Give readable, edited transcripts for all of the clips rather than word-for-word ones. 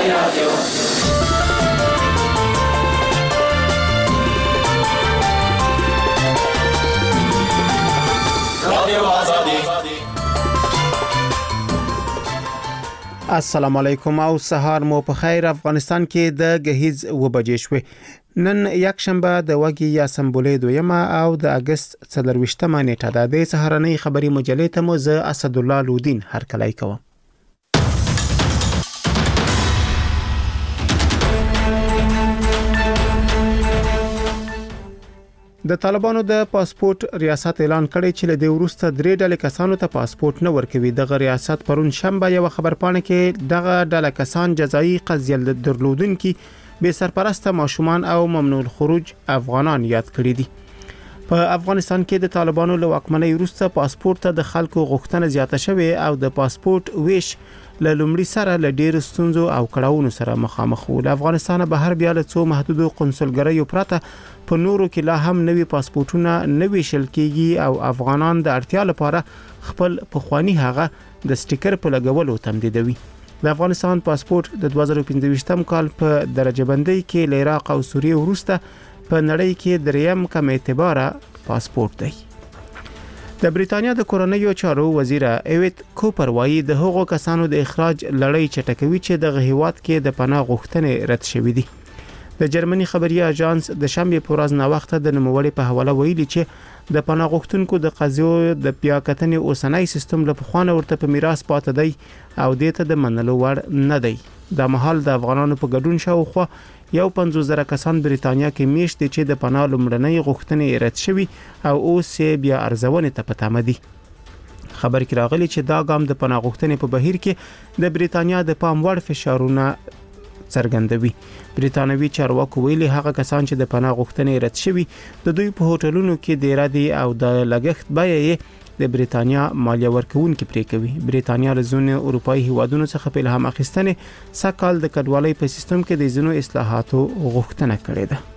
السلام علیکم او سهار مو په خیر. افغانستان کې د غهیز وبجې شوې. نن یک شنبه د وګي یا سمبولې دویمه او د اگست 24مه نیټه ده. د سهارنۍ خبري مجلې ته مو زه اسد الله لودین هرکلی کوم. د طالبانو د پاسپورت ریاست اعلان کړی چې له دې وروسته 3 ډلې کسانو ته پاسپورت نه ورکوي. دغه ریاست پرون شنبه یو خبرپاڼه کې دغه ډله کسان جزایي قضیه درلودونکي بے سرپرسته ماشومان او ممنوع الخروج افغانان یاد کړی دي. په افغانستان کې د طالبانو له واکمنۍ وروسته پاسپورت ته د خلکو غوښتنه زیاته شوې او د پاسپورت ویش له لومړي سره له ډېر ستونزو او کړاوونو سره مخامخ وو. له افغانستان بهر بیا له څو محدودو قنصلګریو پرته په نورو کې لا هم نوي پاسپورتونه نوي شل کېږي او افغانان د اړتیا لپاره خپل پخوانی هغه د سټیکر په لګولو تمدیدوي. د افغانستان پاسپورت د 2015 کال په درجه بندۍ کې له عراق او سوریه وروسته په نړۍ کې دریم کم اعتباره پاسپورت دی. د بریتانیا د کورنیو چارو وزیر ایویت کوپر وایي د هغو کسانو د اخراج لړۍ چټکوي چې د هیواد کې د پناه غوښتنې رد شوې دي. د جرمني خبري اژانس د شنبه په ورځ نه وخت د نوموړي په حواله ویلي چې د پناه غوښتونکو د قضیو د پیاکتنې اوسنۍ سیستم له پخوانه ورته په میراث پاتې دی او دې ته د منلو وړ نه دی. د مهال د افغانانو په ګډون شاوخوا 150,000 کسان بریتانیا کې میشت دي چې د پناه لومړنۍ غوښتنې رد شوي او اوس بیا ارزونې ته پاتې دي. خبر کې راغلی چې دا ګام د پناه غوښتنې په بهیر کې د بریتانیا د پام وړ فشارونه څرګندوي. بریتانوي چارواکو ویلي هغه کسان چې د پناه غوښتنې رد شوي د دوی په هوټلونو کې ډیر دي او د لګښت بیه د بریتانیا مالیه ورکوونکي پرې کوي. بریتانیا له ځینو اروپایي هیوادونو څخه په الهام اخیستنې سکهال د کډوالۍ په سیستم کې د ځینو اصلاحاتو غوښتنه کړې ده.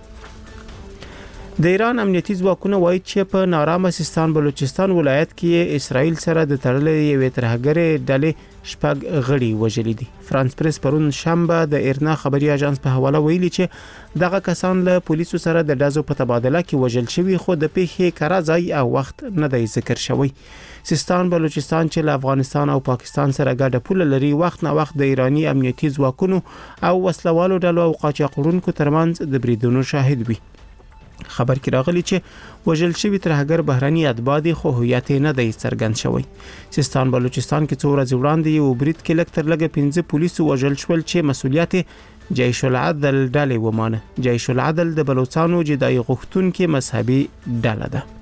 د ایران امنیتي ځواکونه وایي چې په نارامه سیستان بلوچستان ولایت کې اسرائیل سره د تړلې یوې ترهګرې ډلې شپږ غړي وژلي دي. فرانس پریس پرون شنبه د ایرنا خبري اژانس په حواله ویلي چې دغه کسان له پولیسو سره د ډزو په تبادله کې وژل شوي خو د پیښې کره ځای او وخت نه دی ذکر شوی. سیستان بلوچستان چې له افغانستان او پاکستان سره ګډه پوله لري وخت نه وخت د ایرانی امنیتي ځواکونو او وسلوالو ډلو او قاچاقونکو ترمنځ د بریدونو شاهد وي. خبر کې راغلی چې وژل شوی ترهګر بهراني اتباع دي خو هویت نه دی څرګند شوی. سیستان بلوچستان کې څو ورځې وړاندې یو برید کې لږ تر لږه 15 پولیسو وژل شول چې مسؤلیت جیش العدل ډلې ومانه. جیش العدل د بلوچستانو جدای غوښتونکو مذهبي ډله ده.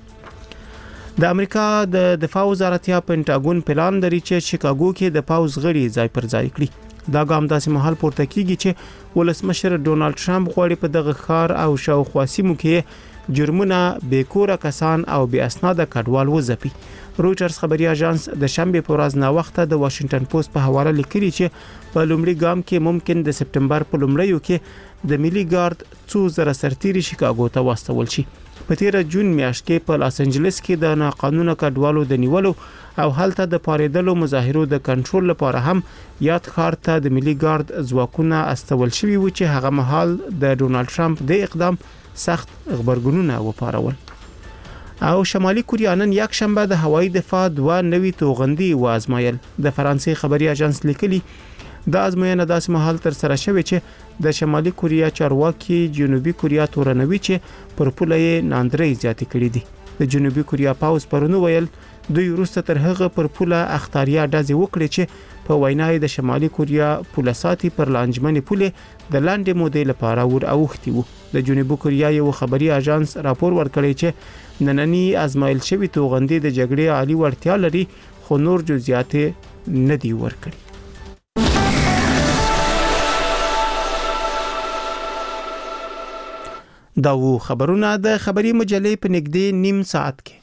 د امریکا د دفاع وزارت یا پینټاګون پلان لري چې شیکاګو کې د پاوز غړي ځای پر ځای کړي. دا ګام داسې مهال پورته کیږي چې ولسمشر ډونالد ټرمپ غواړي په دغه ښار او شاوخوا سیمو کې جرمونه بیکوره کسان او بې اسناده کډوال وځپي. رويټرز خبري اژانس د شنبه په ورځ نه وخت د واشنگټن پوسټ په حواله لیکلي چې په لومړي ګام کې ممکن د سپټمبر په لومړیو کې د ملي ګارد 2,000 سرتیري شیکاګو ته واستول شي. په 13 جون میاشت کې په لاس انجلس کې د ناقانونه کډوالو د نیولو او هلته د پاریدلو مظاهرو د کنټرول لپاره هم یاد ښار ته د ملي ګارد ځواکونه استول شوي و چې هغه مهال د ډونالد ټرمپ د اقدام سخت خبرګونونه وپارول. او شمالي کوریا نن یک شنبه د هوایي دفاع 2 نوي توغندي وازمایل. د فرانسې خبري اژانس لیکلي د ازموینه داسې مهال تر سره شوې چې د شمالي کوریا چارواکي جنوبي کوریا تورنوي چې پر پوله یې ناندري زیاتې کړې دي. د جنوبي کوریا پاوز پرونو ویل دوی وروسته تر هغه پر پوله اختاریا ډزې وکړي چې په وینای د شمالي کوریا پوله ساتي پر لانجمنې پوله د لاندې مودې لپاره ور اوختي وو. د جنوبي کوریا یو خبري اژانس راپور ورکړی چې نننی ازمایل شوی توغندي د جګړې عالی وړتیا لري خو نور جزئیات نه دی ورکړي. دا و خبرونه د خبري مجلې په نږدې نیم ساعت کې.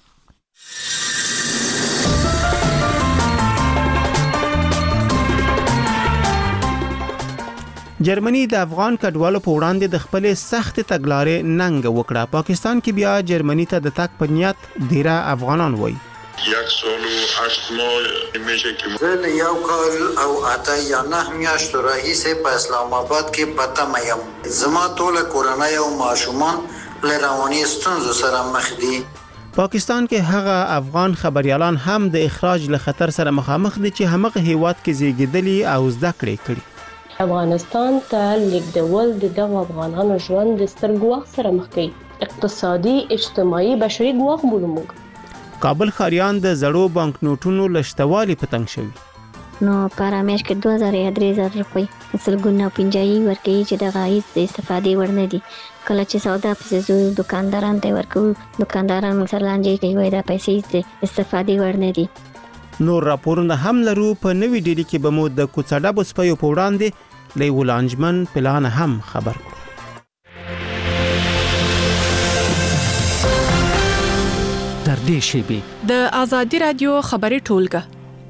جرمني د افغان کډوالو په وړاندې د خپل سخت تګلارې ننګ وکړه. پاکستان کې بیا جرمني ته د تک په نیت ډیره افغانان وای. یک سال و 8 ماه میشه که زه یو کال او 8 یا 9 میاشتو راهیسې په اسلام آباد کې پته یم. زما ټوله کورنۍ او ماشومان له رواني ستونزو سره مخ دي. پاکستان کې هغه افغان خبريالان هم د اخراج له خطر سره مخامخ دي چې همغه هیواد کې زیږیدلي او زده کړې کړي. افغانستان ته لیږدول د دغو افغانانو ژوند د ستر ګواښ سره مخ کوي. اقتصادي، اجتماعي، بشري ګواښ بولو موږ. کابل خاریان د زړو بانک نوټونو لشتوالي په تنګ شوي. نو پر میاشت کې 2000 یا 3000 روپۍ سلګونه پنځایي ورکوي چې د غایز د استفادې وړ نه دي. کله چې سودا پسې زو دکانداران ته ورکو، دکانداران موږ سره لانجې کوي وای دا پیسې د استفادې وړ نه دي. نور راپورونه هم لرو. په نوې ډیلی کې به مو د کوڅډابو سپیو په وړاندې له ولانجمن پلان هم خبر کړو. در دې شیبې د آزادی رادیو خبري ټولګه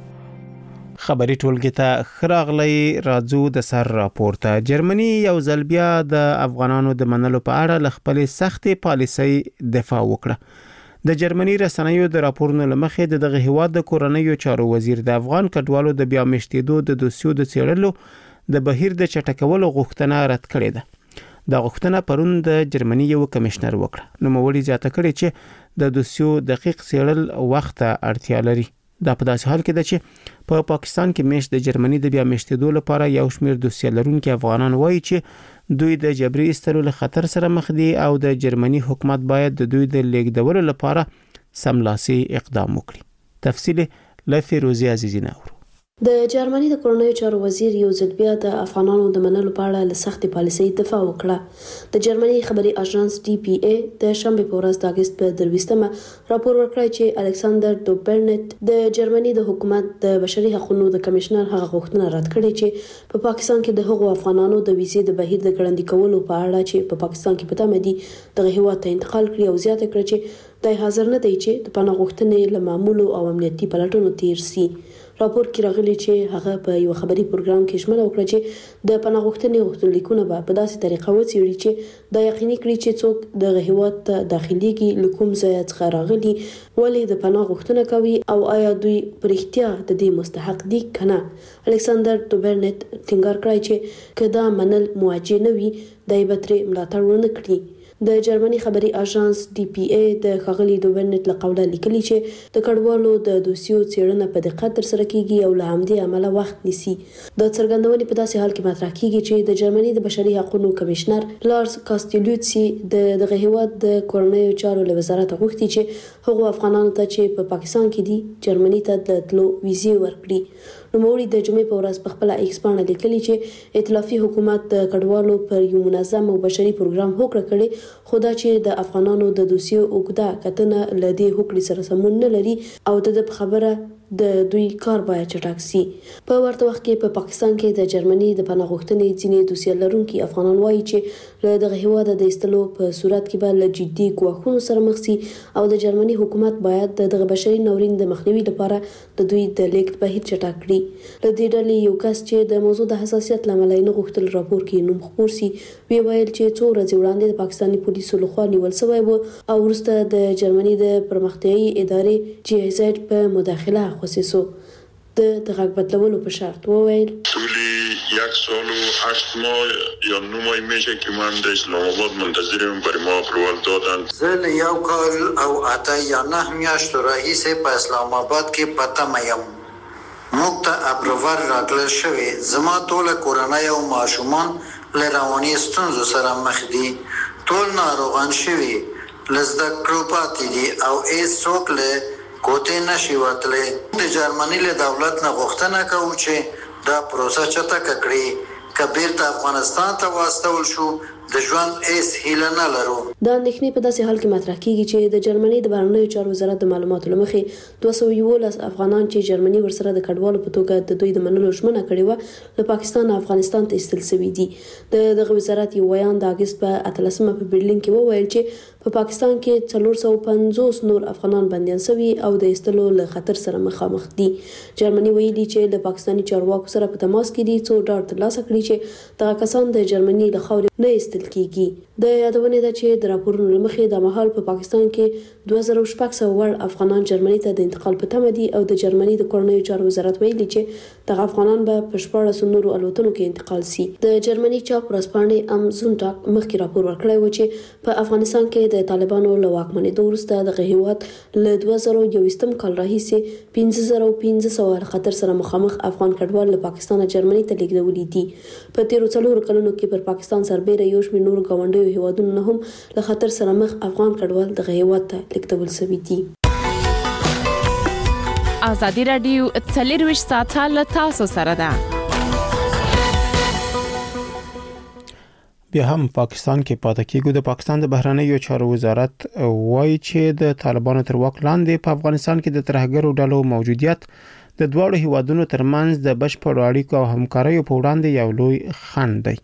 خبري ټولګه ته خراغلی راځو د سر راپورته. جرمني یو ځل بیا د افغانانو د منلو په اړه ل خپل سختي پالیسي دفاع وکړه. د جرمني رسنیو د راپورونو لمخې دغه هیواد د کورنیو چارو وزیر د افغان کډوالو د بیا مشتیدو د دوسیو د څېړلو د بهیر د چټکولو غوښتنه رد کړې ده. د غوښتنه پرون د جرمني یو کمشنر وکړه. نو مولي زیاته کړې چې د دوسیو دقیق څېړل وخت اړتیا لري. دا په داسې حال کې ده چې په پاکستان کې میشت د جرمني د بیا مشتیدو لپاره یو شمېر دوسیه لرونکي افغانان وایي چې دوی د جبري ایستلو له خطر سره مخ دي او د جرمني حکومت باید د دوی د لیږدولو لپاره سملاسي اقدام وکړي. تفصیل له فیروزي عزیزی نورو. د جرمني د کورنیو چارو وزیر یو ځل بیا د افغانانو د منلو په اړه له سختې پالیسۍ دفاع وکړه. د جرمني خبري اژانس DPA د شنبه په ورځ د اگست په 23مه راپور ورکړی چې الکساندر دوبرنت د جرمني د حکومت د بشري حقوقو د کمشنر هغه غوښتنه رد کړې چې په پاکستان کې د هغو افغانانو د ویزې د بهیر د ګړندي کولو په اړه چې په پاکستان کې پته مدي د هیواد ته انتقال کړي او زیاته کړ چې د حاضر نه دی چې د پناه غوښتنې له معمولو او امنیتي پلټونو تیر سي. راپور کې راغلي چې هغه په یو خبري پروګرام کې ژمنه وکړه چې د پناه غوښتنې غوښتنلیکونه به په داسې طریقه وڅېړي چې دا یقیني کړي چې څوک د هیواد ته داخليږي له کوم ځای څخه راغلي، ولې د پناه غوښتنه کوي او آیا دوی په رښتیا د دې مستحق دي کنه. الکساندر دوبرنت ټینګار کړی چې کدا منل موجه نه وي دای به ترې ملاتړ ونه کړي. د جرمني خبري اژانس DPA د خغلی دوبرنت له قوله لیکلي چې د کډوالو د دوسیو څېړنه په دقت تر سره کیږي او له همدې عمله وخت نیسي. د څرګندونې په داسې حال کې مطرح کیږي چې د جرمني د بشري حقوقو کمشنر لارس کاستیلوتسي د هیواد د کورنیو چارو له وزارت غوښتي چې هغو افغانانو ته چې په پاکستان کې دي جرمني ته د تلو ویزې ورکړي. نوموړي د جمعې په ورځ په خپل ایکس باندې لیکلي چې ائتلافي حکومت د کډوالو پر یو منظم او بشري پروګرام هوکړه کړي، خو دا چې د افغانانو د دوسیو اوږده کتنه له دې هوکړې سره سمون نه لري او د خبره د دوی کار باید چټک سي. په ورته وخت کې په پاکستان کې د جرمني د پناه غوښتنې ځینې دوسیه لرونکي افغانان وایي چې له دغه هیواد د ایستلو په صورت کې به له جدي ګواښونو سره مخ سي او د جرمني حکومت باید دغه بشري ناورین د مخنیوي لپاره د دوی د لیږد بهیر چټک کړي. له دې ډلې یو کس چې د موضوع د حساسیت لامل نه غوښتل راپور کې نوم خپور سي وی ویل چې څو ورځې وړاندې د پاکستاني پولیسو لخوا نیول شوی و او وروسته د جرمني د پرمختیايي ادارې GIZ په مداخله خصوصو د غږ بدلولو په شرط وویل طولی 1 سال و 8 ماه یا 9 ماه میشه که من در اسلام آباد منتظرم برای ما اپروال دادن. زه یو کال او 8 یا 9 میاشتو راهیسې په اسلام آباد کې پته یم. موږ ته اپروال راکړل شوی. زما ټوله کورنۍ او ماشومان له رواني ستونزو سره مخ دي. ټول ناروغان شوي، له زده کړو پاتې دي او هیڅوک له کوټې نشي وتلی. د جرمني له دولت نه غوښتنه کوو چې دا پروسه چټکه کړي که بیرته افغانستان ته واستول شو د ژوند هیڅ هیله نه لرو. دا اندېښنې په داسې حال کې مطرح کیږي چې د جرمني د بهرنیو چارو وزارت د معلوماتو له مخې 211 افغانان چې جرمني ورسره د کډوالو په توګه د دوی د منلو ژمنه کړې و له پاکستان او افغانستان ته ایستل شوي دي. دغه وزارت یو بیان د اگست په 13مه په برلین کې وویل چې په پاکستان کې 450 نور افغانان بندیان شوي او د ایستلو له خطر سره مخامخ دي. جرمني ویلي چې د پاکستاني چارواکو سره په تماس کې دي څو ډاډ ترلاسه کړي چې دغه کسان د جرمني له خاورې نه ایستل کیږي د یادونه ده چې د راپورونو لمخې د مهال په پاکستان کې 2600 وړ افغانان جرمني ته د انتقال په تمه دي او د جرمني د کورنیو چارو وزارت ویلي چې دغه افغانان به په 14 نورو الوتنو کې انتقال سي. د جرمني چاپ ورځپاڼې ام زونټاګ مخکې راپور ورکړی و چې په افغانستان کې د طالبانو له واکمنېدو وروسته دغه هیواد له 2021 کال راهیسې 5500 خطر سره مخامخ افغان کډوال له پاکستان جرمني ته لیږدولي دي. په تیرو 4 کلونو کې پر پاکستان سربېره یو شمېر نور ګاونډیو هیوادونو نه هم له خطر سره مخ افغان کډوال دغه هیواد ته لیږدول شوي دي. ازادي رادیو 24 ساعته له تاسو سره ده. بیا هم پاکستان کې پاتې کېږو. د پاکستان د بهرنیو چارو وزارت وایي چې د طالبانو تر واک لاندې په افغانستان کې د ترهګرو ډلو موجودیت د دواړو هیوادونو ترمنځ د بشپړ اړیکو او همکارۍ په وړاندې یو لوی خنډ دی.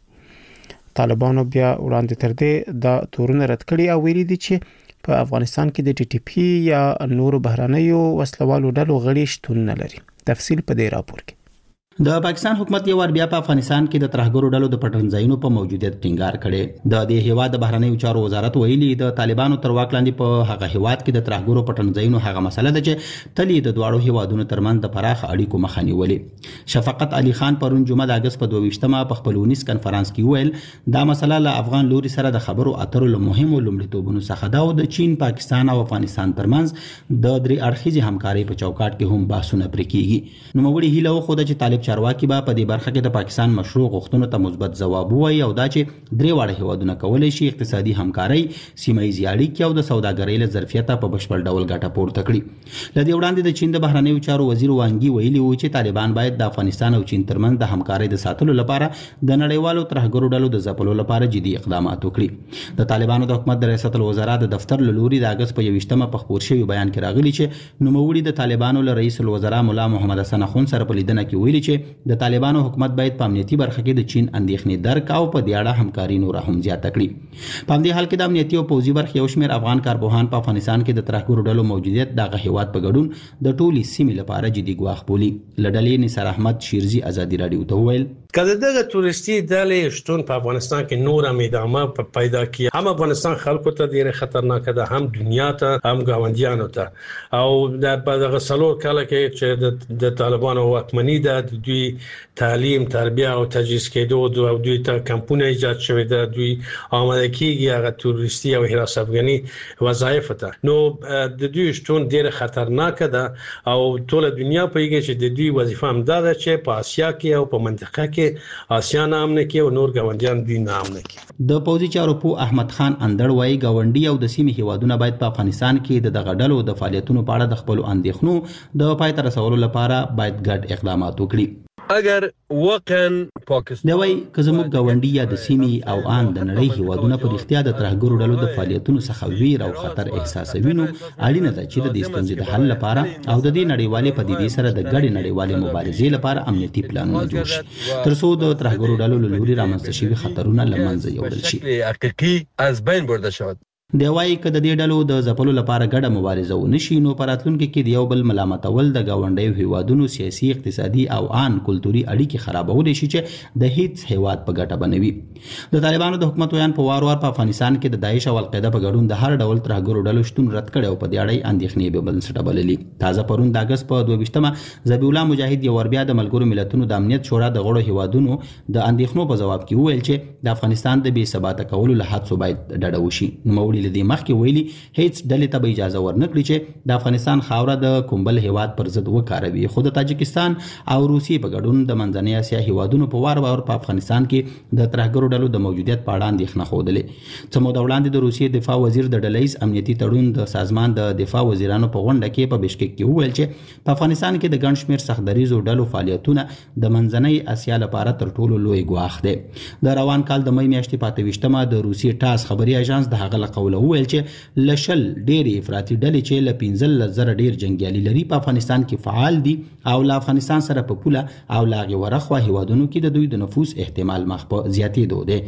طالبانو بیا وړاندې تر دې د تورونه رد کړي او ویلي دي چې په افغانستان کې د ټي ټي پی یا نورو بهرنیو وسلوالو ډلو غړي شتون نه لري. تفصیل په دې راپور کې. د پاکستان حکومت یو ور بیا په افغانستان کې د ترهګرو ډلو د پټنځایونو په موجودیت ټینګار کړي. د دې هیواد د بهرنیو چارو وزارت ویلي د طالبانو تر واک لاندې په هغه هیواد کې د ترهګرو پټنځایونو هغه مسله ده چې تلې د دواړو هیوادونو ترمنځ د پراخ اړیکو مخه نیولې. شفقت علي خان پرون جمعه د اگست په 22مه په خپل 19 کنفرانس کې ویل دا مسله له افغان لوري سره د خبرو اترو له مهمو لومړیتوبونو څخه ده او د چین، پاکستان او افغانستان ترمنځ د درې اړخیزې همکارۍ په چوکاټ کې هم بحثونه پرې کیږي. نو موږ هیله وکړو چې طالب چارواکي به په برخه کې د پاکستان مشروع غوښتنو ته مثبت ځواب ووایي او دا چې درې واړه هیوادونه کولی شي اقتصادي همکاري، سیمایي اړیکې او د سوداګرۍ له ظرفیت په بشپړ ډول ګټه پورته کړي. لدې وړاندې د چین د بهرنیو چارو وزیر وانګي ویلي و چې طالبان باید د افغانستان او چین ترمنځ د همکارۍ د ساتلو لپاره د نړیوالو ترهګرو ډلو د ځپلو لپاره جدي اقدامات وکړي. د طالبانو د حکومت د ریاست الوزرا د دفتر له لوري د اگست په 21مه په خبر شوی بیان کې راغلی چې نوموړي د طالبانو له رئیس الوزرا مولا محمد حسن اخوند سره په لیدنه کې ویلي چې د طالبانو حکومت باید په امنیتي برخه کې د چین اندېښنې درک او په دې اړه همکاري نور هم زیاته کړي. په دې حال کې د امنیتي او پوځي برخې یو شمېر افغان کارپوهان په افغانستان کې د ترهګرو ډلو موجودیت دغه هیواد په ګډون د ټولي سیمې لپاره جدي ګواښ بولي. لډلې نثار احمد شیرزي ازادي رادیو ته ویل کله دغه تورستي ډلې شتون په افغانستان کې نور هم ادامه پیدا کړي. هم افغانستان خلکو ته ډیره خطرناک ده، هم دنیا ته، هم ګاونډیانو ته. او دغه څلور کاله کې چې د طالبانو واکمني ده، د دوی تعلیم، تربیه او تجهیز کېدو او دوی ته کمپونه ایجاد شوی ده، دوی آماده کیږي هغه تورستي او حراس افغاني وظایف ته. نو د دوی شتون ډیره خطرناک ده او ټول دنیا پیږي چې د دوی وظیفه هم ده چې په اسیا کې او په منطقه کې آسیا نام نه کې او نور ګاونډیان دي نام نه کې. د پوځي چارو په احمد خان اندړ وايي ګاونډي او د سیمې هیوادونه باید په افغانستان کې د دغه ډلو د فعالیتونو په اړه د خپل اندېښنو د پای ته رسولو لپاره باید ګډ اقدامات وکړي. اگر واقعا پاکستان دا وایي که زموږ ګاونډي یا د سیمې او ان د نړۍ هیوادونه په اړتیا د ترهګرو ډلو د فعالیتونو څخه ویر او خطر احساسوي نو اړینه ده چې د دې ستونزې د حل لپاره او د دې نړیوالې پدیدې سره د ګډې نړیوالې مبارزې لپاره امنیتي پلانونه جوړ شي تر څو د ترهګرو ډلو له لوري رامنځته شوي خطرونه له منځه یوړل شي. حقیقي از بین برده شود. دی وايي که د دې ډلو د ځپلو لپاره ګډه مبارزه ونشي نو په راتلونکي کې د یو بل ملامتول د ګاونډیو هیوادونو سیاسي، اقتصادي او ان کلتوري اړیکې خرابولی شي چې د هیڅ هیواد په ګټه بنوي. د طالبانو د حکومت ویان په وار وار په افغانستان کې د داعش او القاعده په ګډون د هر ډول ترهګرو ډلو شتون رد کړي او په دې اړه اندېښنې به بنسټه بللې. تازه پرون د اگست په 22مه ذبیح الله مجاهد یو ور بیا د ملګرو ملتونو د امنیت شورا د غړو هیوادونو د اندېښنو په جواب کې وویل چې د افغانستان د بې ثباته کولو له هڅو باید ډډه وشي. نوموړي له دې مخکې ویلي هیڅ ډلې ته به اجازه ورنکړي چې د افغانستان خاوره د کومبل هیواد پر ضد وکاروي. خو د تاجکستان او روسیې په ګډون د منځنۍ اسیا هیوادونو په وار وار په افغانستان کې د ترهګرو ډلو د موجودیت په اړه اندېښنه ښودلې. څه موده وړاندې د روسیې دفاع وزیر د ډلهییز امنیتي تړون د سازمان د دفاع وزیرانو په غونډه کې په بشکک کې وویل چې په افغانستان کې د ګڼ شمېر سختدریزو ډلو فعالیتونه د منځنۍ اسیا لپاره تر ټولو لوی ګواښ دی. د روان کال د می میاشتې په 28مه د روسیې ټاس خبري اژانس د هغه له قوله وویل چې لشل ډېری افراطي ډلې چې له 15,000 ډېر جنگیالي لري په افغانستان کې فعال دي او له افغانستان سره په پوله او لاغي ورخوا هیوادونو کې د دوی د نفوذ احتمال مخ په زیاتېدو دی.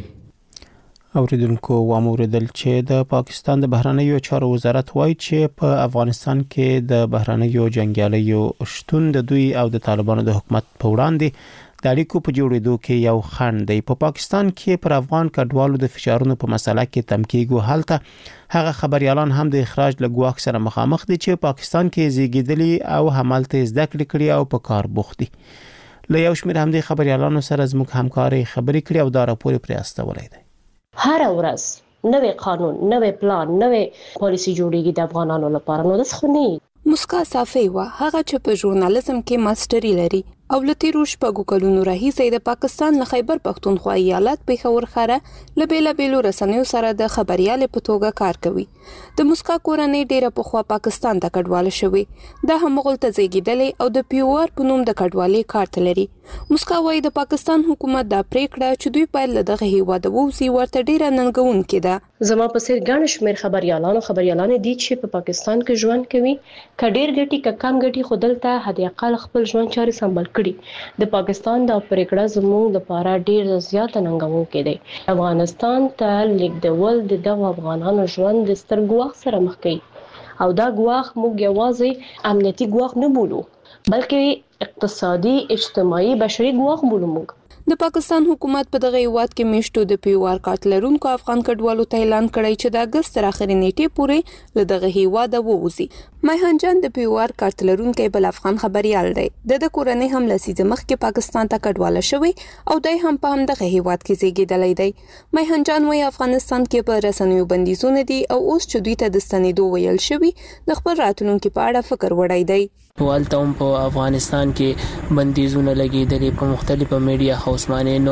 اوریدونکو واموردل چې د پاکستان د بهرنیو چارو وزارت وایي چې په افغانستان کې د بهرنیو جنگیالیو شتون د دوی او د طالبانو د حکومت په وړاندې د اړیکو په جوړېدو کې یو خنډ دی. په پاکستان کې پر افغان کډوالو د فشارونو په مسله کې تم کېږي. هلته هغه خبريالان هم د اخراج له ګواښ سره مخامخ دي چې پاکستان کې زیږیدلي او همالته زده کړې کړي او په کار بوخت دي. له یو شمېر همدې خبريالانو سره زموږ همکاري خبرې کړې او دا راپور پرې استولای دی. هر ورځ نوې قانون، نوې پلان، نوې پالیسي جوړیږي د افغانانو لپاره. نو د خونی مسکا صافی وا هغه چې په ژورنالیزم کې ماستری لري او لتی روش په ګوکلونو راهیسې د پاکستان له خیبر پختونخوا ایالت پیښور خره لبیلا بیلو رسنیو سره د خبريال په توګه کار کوي. د مسکا کورنۍ ډیره په خوا پاکستان ته کډواله شوی. د همغلته زیږیدلې او د پیوار په نوم د کډوالۍ کارت لري. مسکا وايي د پاکستان حکومت دا پریکړه چې دوی په دغه هیواد ووسی ورته ډیره ننګونکې ده. زما په سر ګڼ شمېر خبريالان دي چې په پاکستان کې ژوند کوي. کډیر ګټي کم ګټي خودلته هدي اقل خپل ژوند چاري سمبال کړي. د پاکستان د پریکړه زموږ لپاره ډیر زیات ننګونکې دی. افغانستان ته لیکدول د دغه افغانانو ژوند د ستر ګواښ سره مخ کوي او دا ګواښ موږ یوازې امنیتي ګواښ نه بولو بلکې اقتصادي، اجتماعي، بشري ګواښ بولو. موږ د پاکستان حکومت په دغه هیواد کې میشتو د پیوار کارت لرونکو افغان کډوالو ته اعلان کړی چې د اگست تر اخري نیټې پورې له دغه هیواد ووځي. میهان جان د پیوار کارت لرونکو بل افغان خبريال دی. د کورنۍ هم لسیزه مخکې پاکستان ته کډواله شوی او دای هم په همدغه هیواد کې زیږیدلی دی. میهان جان وايي افغانستان کې په رسنیو بندیزونه دي او اوس چې دوی ته د ستنېدو ویل شوی د خپل راتلونکو په اړه فکر وړی دی. والته هم په افغانستان کې بندیزونه لګیدلې په مختلفو میډیا هاوسمانونو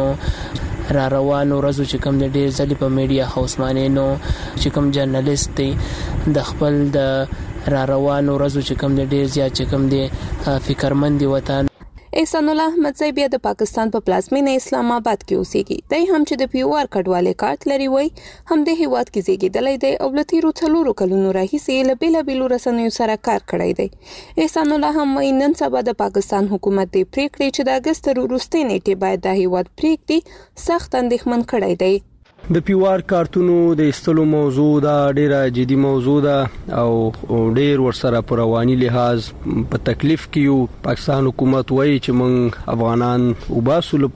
را روانو ورځو چې کوم د ډیر ځلې په میډیا هاوسمانونو چې کوم جرنالیست دی د خپل د را روانو ورځو چې کوم د ډیر زیات چې کوم دی فکرمند وطن احسان الله احمدزی بیا د پاکستان په پلازمینه اسلام آباد کې اوسېږي. دای هم چې د پیوار کډوالۍ کارت لري وای هم د هیواد کې زیږیدلی دی او له تیرو 4 کلونو راهیسې له بیلابیلو رسنیو سره کار کړی دی. احسان الله هم وايي نن سبا د پاکستان حکومت د پریکړې چې د اگست وروستۍ نیټه باید د هیواد پریکړې سخت اندېښمن کړی دی. د پیوار کارتونو د استلو موضوع دا ډیره جدي موضوع ده او ډیر ورسره پر رواني لحاظ په تکلیف کې یو. پاکستان حکومت وایي چې موږ افغانان وباسو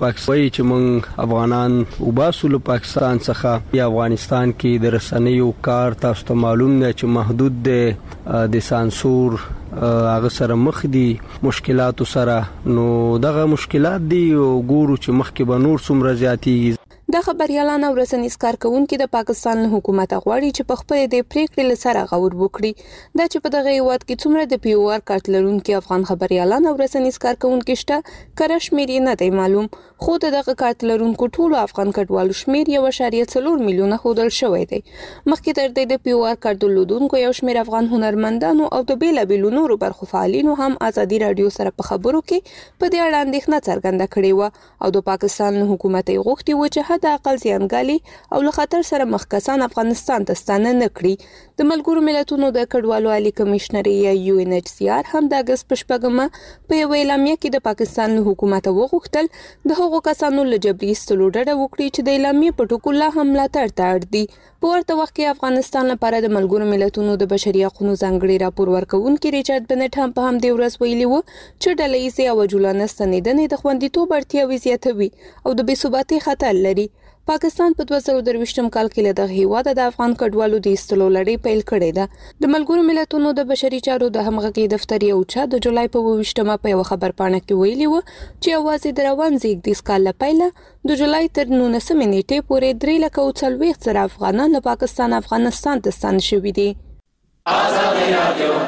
له پاکستان څخه. یا افغانستان کې د رسنیو کار تاسو ته معلوم نه چې محدود دی، د سانسور هغه سره مخ دي مشکلات سره. نو دغه مشکلات دي او ګورو چې مخکې به نور څومره زیاتېږي. د خبريالانو او رسنیز کارکونکو د پاکستان له حکومت غواړي چې په خپل د پریکړې لسره غور وکړي. دا چې په دغه هیواد کې څومره د پیوار کارت لرونکو افغان خبريالانو او رسنیز کارکونکو شته کره شمېر نه دی معلوم، خو دغه کارت لرونکو ټول افغان کډوالو شمېر 1.4 میلیونه خودل شوی دی. مخکې تر دې د پیوار کارت لرونکو یو شمېر افغان هنرمندانو او د بیلابیلو نورو برخو فعالینو هم ازادي رادیو سره په خبرو کې په دې اړه اندېښنه څرګنده کړې و او د پاکستان له حکومت غوښتي و چې د اقل زیانګالي او له خطر سره مخ کسان افغانستان ته ستانه نه کړي. د ملګرو ملتونو د کډوالو عالی کمشنر یا UNHCR هم د اگست په شپږمه په یو اعلامیه کې د پاکستان له حکومت وغوښتل د هغو کسانو له جبري ایستلو ډډه وکړي چې د اعلامیې په ټکو لا هم ملاتړ ته اړ دي. په ورته وخت کې افغانستان لپاره د ملګرو ملتونو د بشري حقوقو ځانګړي راپور ورکوونکي ریچارډ بنټ هم په همدې ورځ ویلي و چې ډله‌ییزې او جولانه ستنېدنې د خوندیتوب اړتیاوې زیاتوي او د بې ثباتۍ خطر لري. پاکستان په 2023 کال کې له دغه هیواد د افغان کډوالو د ایستلو لړۍ پیل کړې ده. د ملګرو ملتونو د بشري چارو د همغږي دفتر یو چا د جولای په 28مه په یو خبرپاڼه کې ویلي و چې یوازې د روان زیږدیز کال لپاره د جولای تر 19مې نیټې پورې 340,000 افغانان له پاکستان افغانستان ته ستانه شوي دي. آزادي رادیو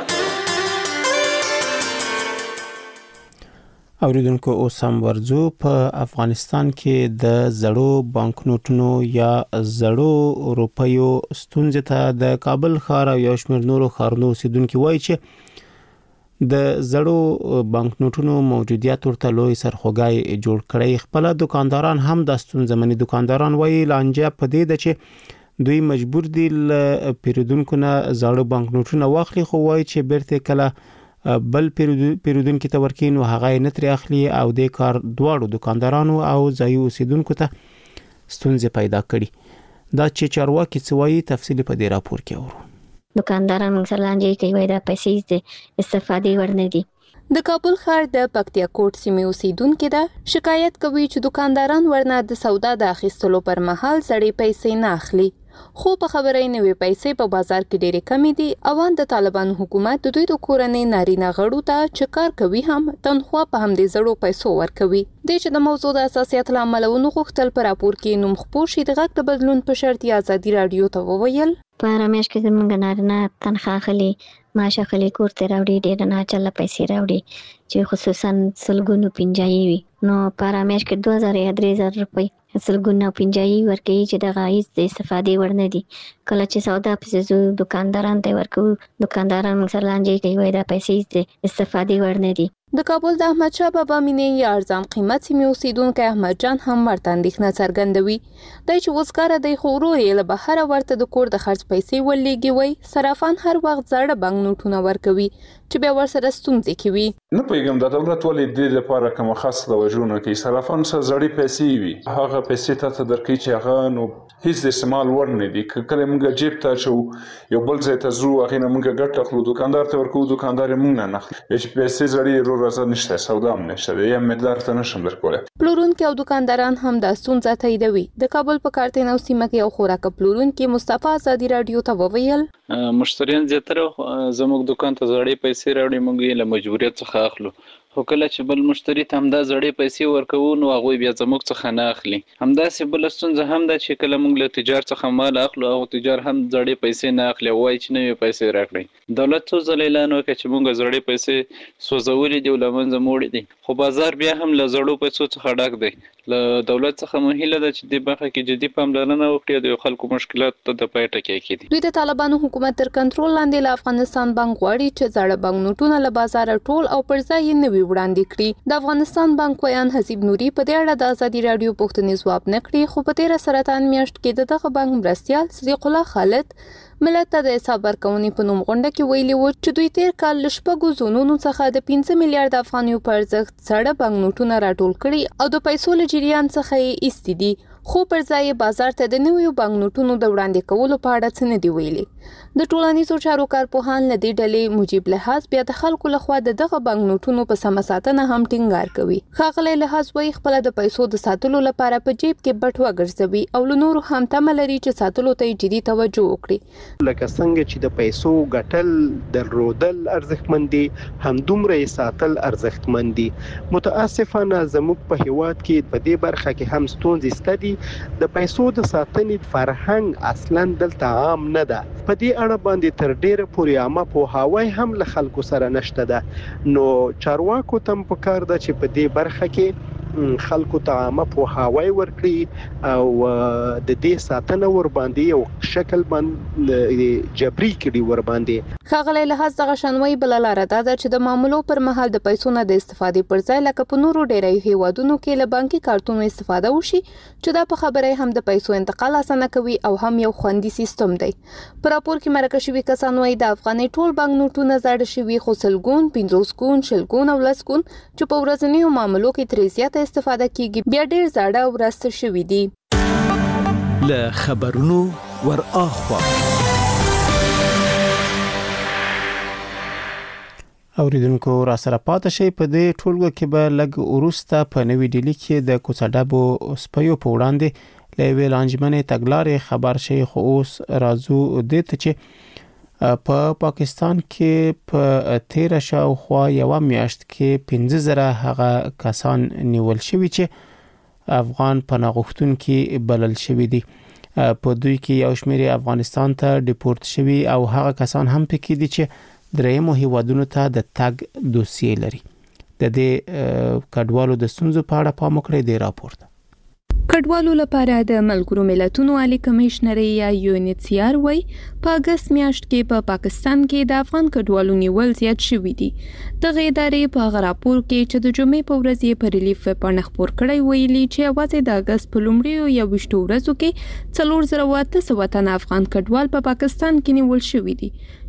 اوریدونکو اوس هم ورځو په افغانستان کې د زړو بانکنوټونو یا زړو روپیو ستونزې ته د کابل ښار او یو شمېر نورو ښارونو اوسیدونکو وایي چې د زړو بانکنوټونو موجودیت ورته لوی سرخوږی جوړ کړی. خپل دکانداران هم د ستونزې مني. دکانداران وایي لانجه په دې ده چې دوی مجبور دي ل پیرودونکو نه زړو بانکنوټونه واخلي، خو وایي چې بیرته کله بل پیرودونکو ته ورکینو هغه نه تر اخلي او د کار دواړو دکاندارانو او ځایي اوسیدونکو ته ستونزې پیدا کړي. دا چې چارواکي څه وایي تفصیل په دې راپور کې اورو. دکانداران موږ سره لانجې کوي، دا پیسې د استفادې ور نه دي. د کابل ښار د پکتیا کوټ سیمې اوسیدونکو ده شکایت کوي چې دکانداران ورنه د سودا د اخیستلو پر مهال زړې پیسې نه اخلي، خو په خبرې نوې پیسې په بازار کې ډېرې کمې دي. اوان د طالبانو حکومت د دوی د کورنۍ نارینه غړو ته چې کار کوي هم تنخوا په همدې زړو پیسو ورکوي. د چې د موضوع د اساسیت له امله ونغوښتل په راپور کې نوم خپور شي. د غږ د بدلون په شرط ازادي رادیو ته وویل په رمیش کې زمونږ نارینه تنخوا اخلي، معاش اخلي، کور ته راوړي، ډېر نه چله پیسې راوړي چې خصوصا سلګونو پنځایي وي. نو په رمیش کې 2000 یا 3000 روپۍ سلګونو پنځایي ورکوي چې د غایز د استفادې وړ نه دي. کله چې سودا پسې زو دکانداران ته ورکو، دکانداران موږ سره لانجې کوي، دا پیسې د استفادې وړ نه دي. د کابل د احمد شاه بابا مینې یا ارزان قیمت سیمې اوسیدونکی احمد جان هم ورته اندېښنه څرګندوي. دی چې وزګاره دی خو ورور یې له بهره ورته د کور د خرڅ پیسې ولېږي. وایي صرافان هر وخت زاړه بانک نوټونه ورکوي چې بیا ورسره ستونزې کوي. نه پوهېږم د دولت ولې دې لپاره کومه خاصه توجه نه کوي. صرافان سره زړې پیسې وي، هغه پیسې ته درکوي چې هغه نو هیڅ د استعمال وړ نه دي. کله موږ جیب ته شو یو بل ځای ته ځو، هغې نه موږ ګټه اخلو، دکاندار ته ورکوو، دکاندار یې موږ نه اخلي. چې پیسې زړې رو راځه نشته، سودا هم نشته، د یو مقدار ته نشم درکولی. پلورونکي او دکانداران هم دا ستونزه تاییدوي. د کابل په کارتین او سیمه کې یو خوراک پلورونکي مصطفی ازادي رادیو ته وویل مشتریان زیاتره زموږ دکان ته زړې پیسې راوړي، موږ یې له مجبوریت څخه اخلو. خو کله چې بل مشتری ته همدا زړې پیسې ورکوو نو هغوی بیا زموږ څخه نه اخلي. همداسې بله ستونزه هم ده چې کله موږ له تجار څخه مال اخلو، هغه تجار هم زړې پیسې نه اخلي، وایي چې نوې پیسې راکړئ. دولت څو ځله اعلان وکړ چې موږ زړې پیسې سوځولې دي او له منځه موړې دي، خو بازار بیا هم له زړو پیسو څخه ډک دی. له دولت څخه مو هیله ده چې دې برخه کې جدي پاملرنه وکړي او د خلکو مشکلات ته د پای ټکی کړي. دوی د طالبانو حکومت تر کنټرول لاندې له افغانستان بانک غواړي چې زاړه بانک نوټونه له بازار ټول او پر ځای یې نوي وړاندې کړي. د افغانستان بانک ویان حسیب نوري په دې اړه د ازادي رادیو پوښتنې ځواب نه کړي، خو په تیر سرطان میاشت کې دغه بانک مرستیال صدیق الله خالد ملت ته د حساب ورکونې په نوم غونډه کې ویلي و چې دوی تیر کال له 6 زونونو څخه د 15 میلیارډ افغانیو په ارزښت زاړه بانک نوټونه راټول کړي او د پیسو له جریان څخه یې ایستي دي، خو پر ځای بازار ته د نویو بانک نوټونو د وړاندې کولو په اړه څه نه دی ویلي. د ټولنیزو چارو کارپوهان له دې ډلې مجیب لحاظ بیا د خلکو لخوا دغه بانک نوټونو په سمه ساتنه هم ټینګار کوي. ښاغلی لحاظ وایي خپله د پیسو د ساتلو لپاره په جیب کې بټ وګرځوي او له نورو هم تمه لري چې ساتلو ته یې جدي توجه وکړي. لکه څنګه چې د پیسو ګټل درلودل ارزښتمن دي، همدومره یې ساتل ارزښتمن دي. متاسفانه زموږ په هیواد کې په دې برخه کې هم ستونزې شته دي. د پیسو د ساتنې فرهنګ اصلا دلته عام نه ده. په دې اړه باندې تر ډیره پورې عامه پوهاوی هم له خلکو سره نشته ده. نو چارواکو ته پکار ده چې په دې برخه کې خلکو ته عامه پوهاوی ورکړي او د دې ساتنه ور باندې یو شکل باندې جبري کړي ور باندې. ښاغلی لحاظ دغه شنوي بل لاره ده چې د معاملو پر مهال د پیسو نه د استفادې پر ځای لکه په نورو ډیری هیوادونو کې له بانکي کارتونو استفاده وشي چې دا په خبره هم د پیسو انتقال اسانه کوي او هم یو خوندي سیستم دی. په راپور کې مرکه شوي کسان وایي د افغاني ټول بانک نوټونه زاړه شوي، خو سلګون، 50 ګون، شلګون او لسګون چې په ورځنیو معاملو کې ترې زیاته استفاده کیږي بیا ډیر زاړه او راسته شوي دي. له خبرونو ور اخوا اوریدونکو را سره پاتې شي. په دې ټولګه کې به لږ وروسته په نوې ډیلي کې د کوڅډابو سپیو په وړاندې له یوې لانجمنې تګلارې خبر شي. خو اوس راځو دې ته چې په پاکستان کې په 13 شاوخوا یو میاشت کې 15000 هغه کسان نیول شوي چې افغان پناه غوښتونکي بلل شوي دي. په دوی کې یو شمېر افغانستان ته ډیپورت شوي او هغه کسان هم پکې دي چې درېمو هیوادونو ته د تګ دوسیې لري. د دې کډوالو د ستونزو په اړه پام وکړئ د راپورته. کډوالو لپاره د ملګرو ملتونو عالی کمشنر یا UNHCR وایي په اگست میاشت کې په پاکستان کې د افغان کډوالو نیول زیات شوي دي. دغه ادارې په هغه راپور کې چې د جمعې په ورځ یې په ریلیف پاڼه خپور کړی ویلي چې یوازې د اگست په لومړیو 21 ورځو کې 4800 تنه افغان کډوال په پاکستان کې نیول شوي دي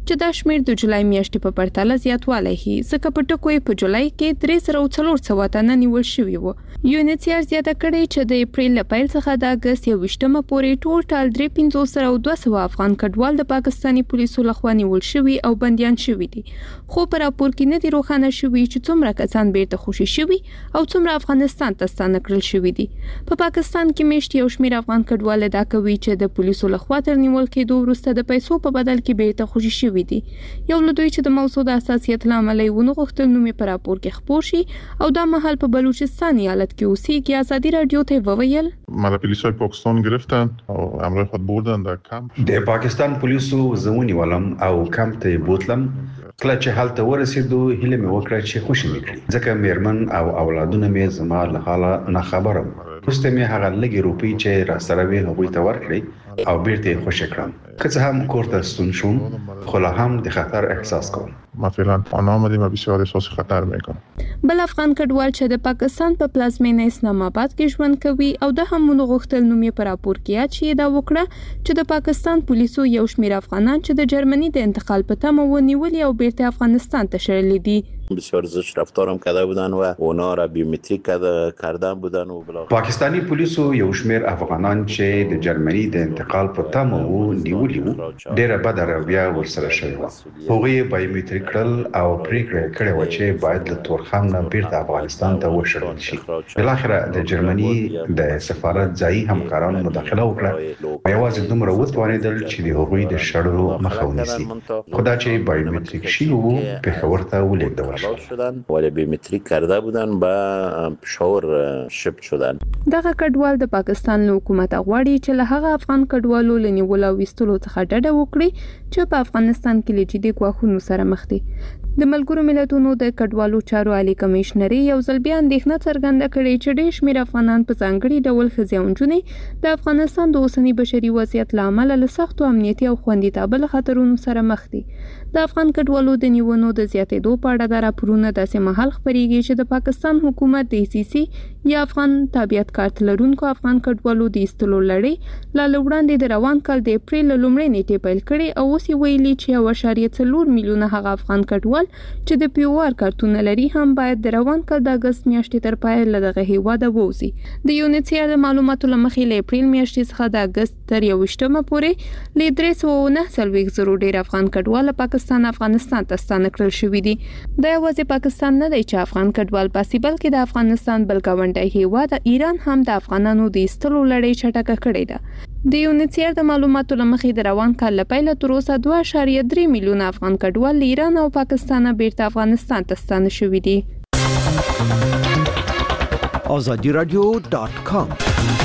چې دا شمیر د جولای میاشتې په پرتله زیاتوالی هي ځکه په ټکو په جولای کې 3,400 تنه نیول شوي وو. یونیسیار زیاته کړې چې د اپریل له پیل څخه د اگست 21مه پورې ټول 3,500 افغان کډوال د پاکستاني پولیسو لخوا نیول شوي او بندیان شوي دي. خو په راپور کې نه دي روښانه شوي چې څومره کسان بیرته خوشي شوي او څومره افغانستان ته ستانه کړل شوي دي. په پاکستان کې میشت یو شمیر افغان کډوال دا کوي چې د پولیسو لخوا تر نیول کېدو وروسته د پیسو په بدل کې بیرته خوشي شوي دي. یو له دوی چې د موضوع د حساسیت له امله یې ونه غوښتل نوم په راپور کې خپور شي او دا مهال په بلوچستان ایالت کې اوسېږي. آزادی رادیو ته وویل ما پولیسای پاکستان گرفتن او همراه خود بردن در کمپ. د پاکستان پولیسو زونی ولم او کمپ ته بوتلم. کله چې حالت ورسېدو هیله مې وکړه چې خوشی مې کړي ځکه میرمن او اولادونه مې زما له حاله نه خبره وو. وروسته مې هغه لږې روپۍ چې را سره وې هغوی ته ورکړې او بیرته یې خوشی کړم. که څه هم کور ته ستون شوم خو لا هم د خطر احساس کوم. ما فعلا پناه آمدیم و بسیار احساس خطر میکنم. بل افغان کډوال چې د پاکستان په پلازمینه اسلام آباد کې ژوند کوي او د هم غوښتل نوم یې په راپور کې یاد شي دا وکړه چې د پاکستان پولیسو یو شمیر افغانان چې د جرمنی د انتقال په تمه ونیولي او بیرته افغانستان ته شړلي دي. بسیار زشت رفتارم کرده بودن و اونا را بیومتریک کردن بودن و پاکستانی پولیسو یو شمیر افغانان چې د جرمنی د انتقال په تمه ونیولي وو ډیره بد رویه ورسره شوې وه. هغوی بیومتریک کړل او پریکړه کړې و چې باید له تورخم نه بیرته افغانستان ته وشړل شي. بالاخره د جرمنی د سفارت ځایي همکارانو مداخله وکړه او یوازې دومره وتوانېدل چې د هغوی د شړلو مخه ونیسي. خو دا چې بیومتریک شوي وو پېښور ته ولېږدول شدن ولی بیومتریک کرده بودن با پشاور شپ شدن. دغه کډوال د پاکستان له حکومت غواړي چې له هغه افغان کډوالو لنیول او وستلو څخه ډډه وکړي چې په افغانستان کې لجدي ګواښونو سره مخ دي. د ملګرو ملتونو د کډوالو چارو عالی کمشنري یو ځل بیا اندېښنه څرګنده کړې چې ډېر شمېر افغانان په ځانګړي ډول ښځې او نجونې د افغانستان د اوسني بشري وضعیت له امله له سختو امنیتي او خوندیتابه له خطرونو سره مخ دي. د افغان کډوالو د نیونو د زیاتېدو په اړه د راپورونه داسې مهال خپرېږي چې د پاکستان حکومت د ایسیسي یا افغان تابعیت کارت لرونکو افغان کډوالو د ایستلو لړۍ لا وړاندې د روان کال د اپریل لومړۍ نیټې پیل کړې او اوس یې ویلي چې 1.4 میلیونه هغه افغان کډوال چې د پیوار کارتونه لري هم باید د روان کال د اگست میاشتې تر پای له دغه هیواده ووځي. د یونیسیار د معلوماتو له مخې له اپریل میاشتې څخه د اگست تر 21مه پورې له 349 ډیر افغان کډوال افغانستان ته ستانه کړل شوي دي. دا یوازې پاکستان نه دی چې افغان کډوال پاسي بلکې د افغانستان بل ګاونډی هیواد ایران هم د افغانانو د ایستلو لړۍ چټکه کړې ده. د یونیسیار د معلوماتو له مخې د روان کال له پیله تر اوسه 2.3 میلیونه افغان کډوال له ایران او پاکستان بیرته افغانستان ته ستانه شوي دي. azadiradio.com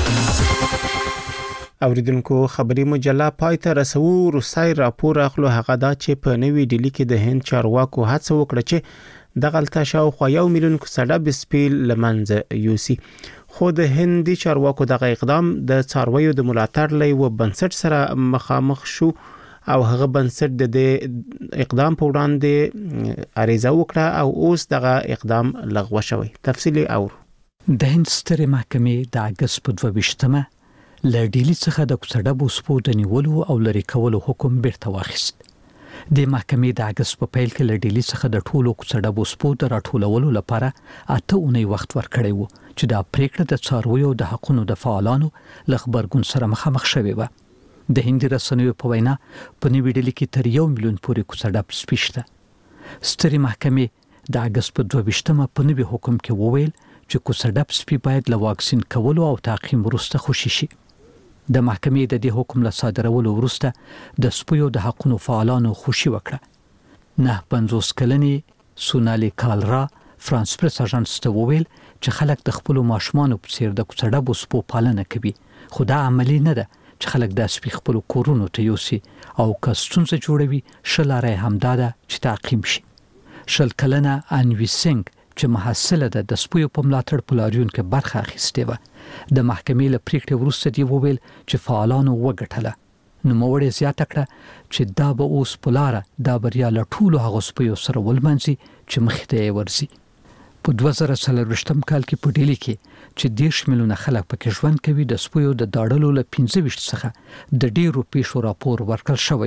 اوریدونکو خبري مجله پای ته رسو. روسای راپور اخلو هغه دا چې په نوې ډیلی کې د هند چارواکو هڅه وکړه چې د غلطه شاوخوا 1 میلیون کسړه بسپیل لمنځه یوسي. خو د هندي چارواکو دغه اقدام د څارویو د ملاتړ لای و بنسټ سره مخامخ شو او هغه بنسټ د اقدام په وړاندې اریزه وکړه او اوس دغه اقدام لغوه شوی. تفصیلی اور د هند ستره محکمې د اگست په 22مه لړډیلی څخه د کڅړه بوسپو د نیولو او لری کولو حکم بیرته واخیست. د محکمې د اگست په پیل کې لړډیلی څخه د ټولو کڅړه بوسپو د راټولولو لپاره 8 اونۍ وخت ورکړی وو چې د پریکړه د څارویو د حقوقو د فعالانو ل خبرګون سره مخامخ شوی و. د هند رسنیو په وینا په نیوې ډلې کې تر 1 میلیون پورې کڅړه سپیشته. ستري محکمې د اگست په 22مه په نوي حکم کې وویل چې کڅړه سپی باید له واکسین کولو او تعقیم وروسته خوشي شي. د محکمې د دې حکم له صادرولو وروسته د سپیو د حقوقو فعالانو خوشي وکړه. 50 کلنې سونالي کالرا فرانس پریس اژانس ته وویل چې خلک د خپل ماشومانو په څیر د کڅړه بوسپو پالنه کوي. خو دا عملی نه ده چې خلک د سپي خپل کورونو ته یوسي او کستونزه جوړوي. شلاره همداده چې تعقیم شي. شل کلنه انوي سنگ چې محصله ده د سپیو په ملاتړ پلاریون کې برخه اخیستې و. د محکمې له پریکړې وروسته دی وویل چې فعالانو وګټله. نو موړې زیاته کړه چې دا به اوس پلاره دا بریا له ټولو هغو سپیو سره ولمنځي چې مخې ته ورځي. په 2023 کال کې په ډیلی کې چې 10 میلیونه خلک پکې ژوند کوي د سپیو د داړلو له 25 څخه د ډیرو پیښو راپور ورکړل شوی وو.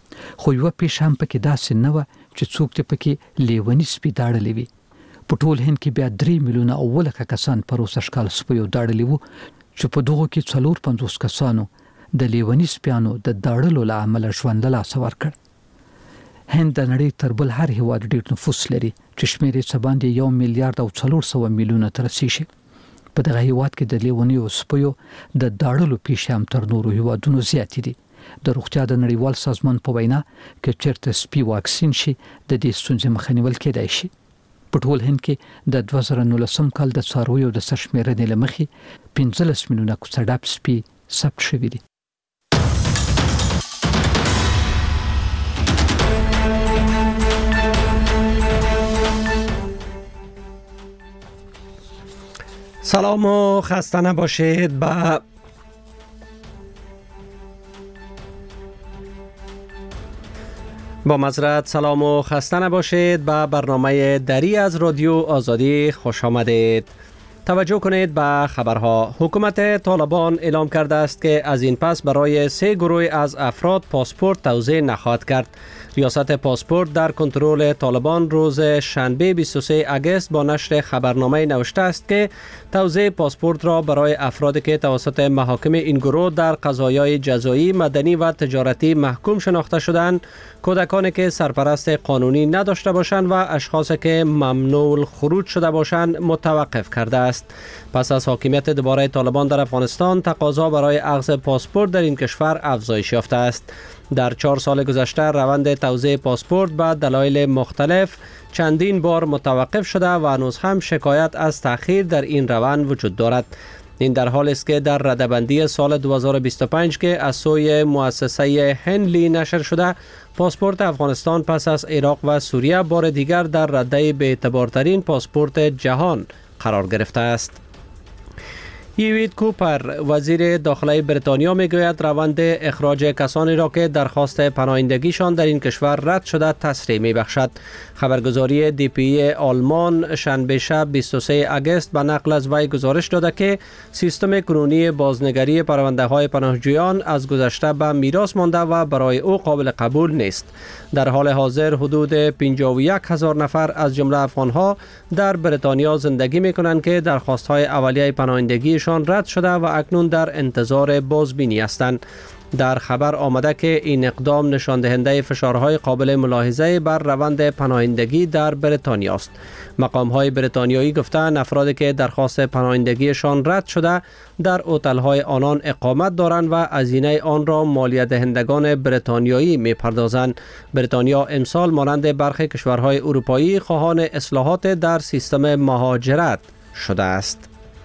خو یو پیښه هم پکې داسې نه و چې څوک ته پکې لیونی سپی داړلې وي. په ټول هند کې بیا 3 میلیونه او ولکه کسان پر اوسه شکال سپیو داړلې وو چې په دغه کې 450 کسانو د لیونی سپیانو د داړلو له امله ژوند له لاسه ورکړ. هند د نړۍ تر بل هر هیواد ډېر نفوس لري چې شمېر یې څه باندې 1 میلیارډ او 400 میلیونه ته رسیږي. په دغه هیواد کې د لیونی او سپیو د داړلو پیښې هم تر نورو هیوادونو زیاتې دي. د روغتیا د نړیوال سازمان په وینا کې چیرته سپی واکسین شي د دې ستونزې مخه نیول کېدای شي. په ټول هند کې د 2019 کال د څارویو د سرشمېرنې له مخې 15 میلیونه کوڅډاپ سپي ثبت شوي دي. سلام و خسته نباشید. با معذرت سلام و خسته نباشید. به برنامه دری از رادیو آزادی خوش آمدید. توجه کنید به خبرها. حکومت طالبان اعلام کرده است که از این پس برای 3 گروه از افراد پاسپورت توزیع نخواهد کرد. ریاست پاسپورت در کنترل طالبان روز شنبه 23 اگست با نشر خبرنامه نوشته است که توزیع پاسپورت را برای افرادی که توسط محاکم این گروه در قضایای جزایی، مدنی و تجارتی محکوم شناخته شدند، کودکانی که سرپرست قانونی نداشته باشند و اشخاصی که ممنوع الخروج شده باشند متوقف کرده است. پس از حاکمیت دوباره طالبان در افغانستان، تقاضا برای اخذ پاسپورت در این کشور افزایش یافته است. در 4 سال گذشته روند توزیع پاسپورت به دلایل مختلف چندین بار متوقف شده و هنوز هم شکایت از تأخیر در این روند وجود دارد. این در حالی است که در رده‌بندی سال 2025 که از سوی مؤسسه هنلی نشر شده، پاسپورت افغانستان پس از عراق و سوریه بار دیگر در رده به اعتبارترین پاسپورت جهان قرار گرفته است. ایوید کوپر وزیر داخلی بریتانیا میگوید روند اخراج کسانی را که درخواست پناهندگیشان در این کشور رد شده تسریع میبخشد. خبرگزاری DPA آلمان شنبه شب 23 اگست به نقل از وی گزارش داده که سیستم کنونی بازنگری پرونده های پناهجویان از گذشته به میراث مانده و برای او قابل قبول نیست. در حال حاضر حدود 51,000 نفر از جمله افغانها در بریتانیا زندگی میکنند که درخواست های اولیه پناهندگیشان رد شده و اکنون در انتظار بازبینی هستند. در خبر آمده که این اقدام نشان دهنده فشارهای قابل ملاحظه بر روند پناهندگی در بریتانیا است. مقام‌های بریتانیایی گفتند افرادی که درخواست پناهندگیشان رد شده در هتل‌های آنان اقامت دارند و هزینه آن را مالیه دهندگان بریتانیایی می‌پردازند. بریتانیا امسال مانند برخی کشورهای اروپایی خواهان اصلاحات در سیستم مهاجرت شده است.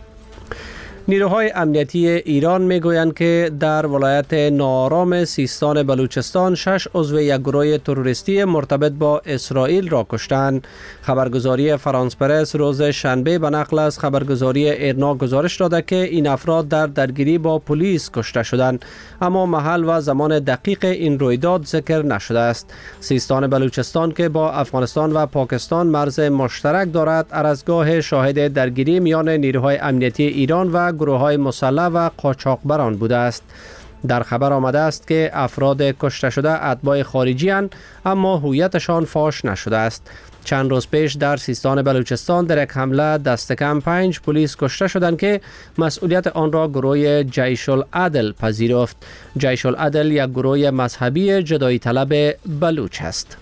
نیروهای امنیتی ایران میگویند که در ولایت ناآرام سیستان بلوچستان 6 عضو یک گروه تروریستی مرتبط با اسرائیل را کشتند. خبرگزاری فرانس پرس روز شنبه به نقل از خبرگزاری ایرنا گزارش داده که این افراد در درگیری با پلیس کشته شدند، اما محل و زمان دقیق این رویداد ذکر نشده است. سیستان بلوچستان که با افغانستان و پاکستان مرز مشترک دارد، عرضگاه شاهد درگیری میان نیروهای امنیتی ایران و گروه‌های مسلح و قاچاقبران بوده است. در خبر آمده است که افراد کشته شده اتباع خارجی اند، اما هویتشان فاش نشده است. چند روز پیش در سیستان بلوچستان در یک حمله دست کم 5 پلیس کشته شدند که مسئولیت آن را گروه جیش العدل پذیرفت. جیش العدل یک گروه مذهبی جدایی طلب بلوچ است.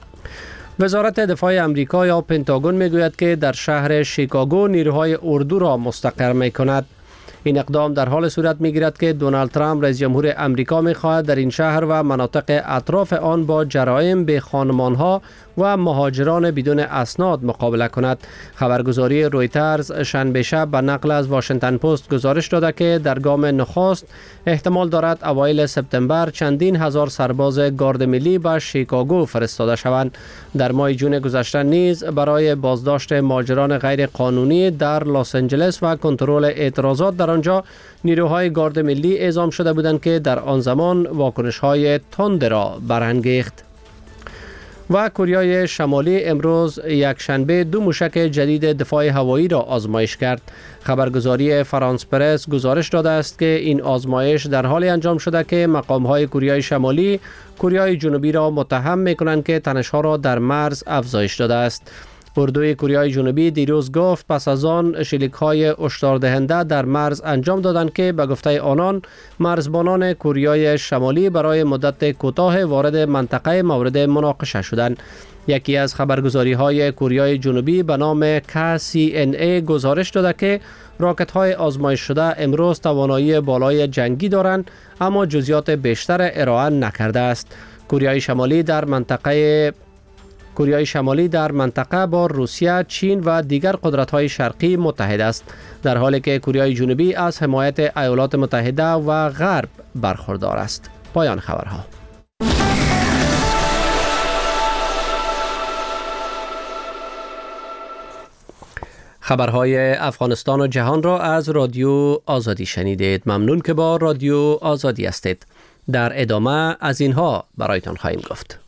وزارت دفاع امریکا یا پنتاگون میگوید که در شهر شیکاگو نیروهای اردو را مستقر میکند. این اقدام در حال صورت میگیرد که دونالد ترامپ رئیس جمهور امریکا میخواهد در این شهر و مناطق اطراف آن با جرایم به خانمانها و مهاجران بدون اسناد مقابله کند. خبرگزاری رویترز شنبه شب به نقل از واشنگتن پست گزارش داده که در گام نخست احتمال دارد اوایل سپتامبر چندین هزار سرباز گارد ملی به شیکاگو فرستاده شوند. در ماه جون گذشته نیز برای بازداشت مهاجران غیر قانونی در لس آنجلس و کنترل اعتراضات در آنجا نیروهای گارد ملی اعزام شده بودند که در آن زمان واکنش‌های تند را برانگیخت. و کوریای شمالی امروز یک شنبه 2 موشک جدید دفاع هوایی را آزمایش کرد. خبرگزاری فرانس پرس گزارش داده است که این آزمایش در حال انجام شده که مقام‌های کوریای شمالی کوریای جنوبی را متهم می‌کنند که تنش‌ها را در مرز افزایش داده است. اردوی کوریای جنوبی دیروز گفت پس از آن شلیک‌های هشداردهنده در مرز انجام دادند که به گفته آنان مرزبانان کوریای شمالی برای مدت کوتاه وارد منطقه مورد مناقشه شدند. یکی از خبرگزاری‌های کوریای جنوبی به نام KCNA گزارش داده که راکت‌های آزمایش شده امروز توانایی بالای جنگی دارند اما جزئیات بیشتر ارائه نکرده است. کوریای شمالی در منطقه با روسیه، چین و دیگر قدرت‌های شرقی متحد است، در حالی که کوریای جنوبی از حمایت ایالات متحده و غرب برخوردار است. پایان خبرها. خبرهای افغانستان و جهان را از رادیو آزادی شنیدید. ممنون که با رادیو آزادی هستید. در ادامه از اینها برایتان خواهیم گفت.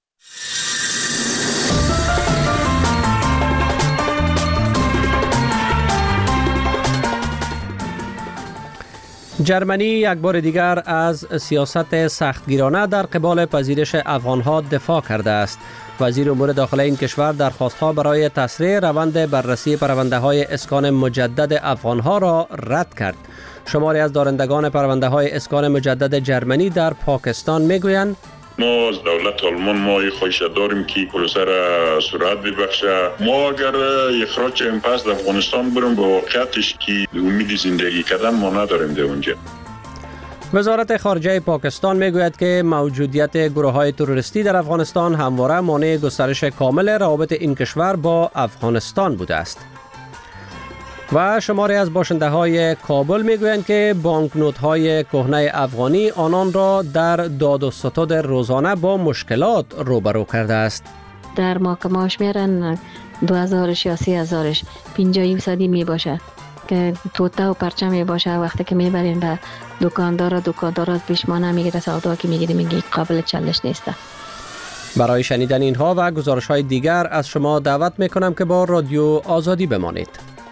جرمنی یک بار دیگر از سیاست سختگیرانه در قبال پذیرش افغانها دفاع کرده است. وزیر امور داخلی این کشور درخواست‌ها برای تسریع روند بررسی پرونده‌های اسکان مجدد افغانها را رد کرد. شماری از دارندگان پرونده‌های اسکان مجدد جرمنی در پاکستان می‌گویند ما از دولت آلمان ما خواهش داریم که پروسه را سرعت ببخشه. ما اگر اخراج این پس در افغانستان بریم به واقعیتش که امید زندگی کردن ما نداریم در اونجا. وزارت خارجه پاکستان میگوید که موجودیت گروه‌های تروریستی در افغانستان همواره مانع گسترش کامل روابط این کشور با افغانستان بوده است. و شماری از باشنده‌های کابل میگویند که بانکنوت‌های کهنه افغانی آنان را در داد و ستد روزانه با مشکلات روبرو کرده است. در محکمه‌اش میرن 2000 یا 3000 50% می باشه که توته و پرچم می باشه. وقتی که میبرین به دکاندار پیشمانه میگیره سودا که میگه قابل چالش نیست. برای شنیدن اینها و گزارش‌های دیگر از شما دعوت میکنم که با رادیو آزادی بمانید.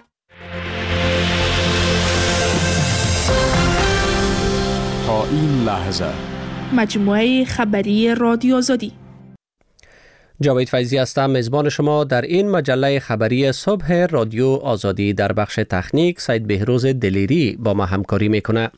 تا این لحظه مجموعه خبری رادیو آزادی. جاوید فیضی هستم، میزبان شما در این مجله خبری صبح رادیو آزادی. در بخش تکنیک سید بهروز دلیری با ما همکاری میکنه.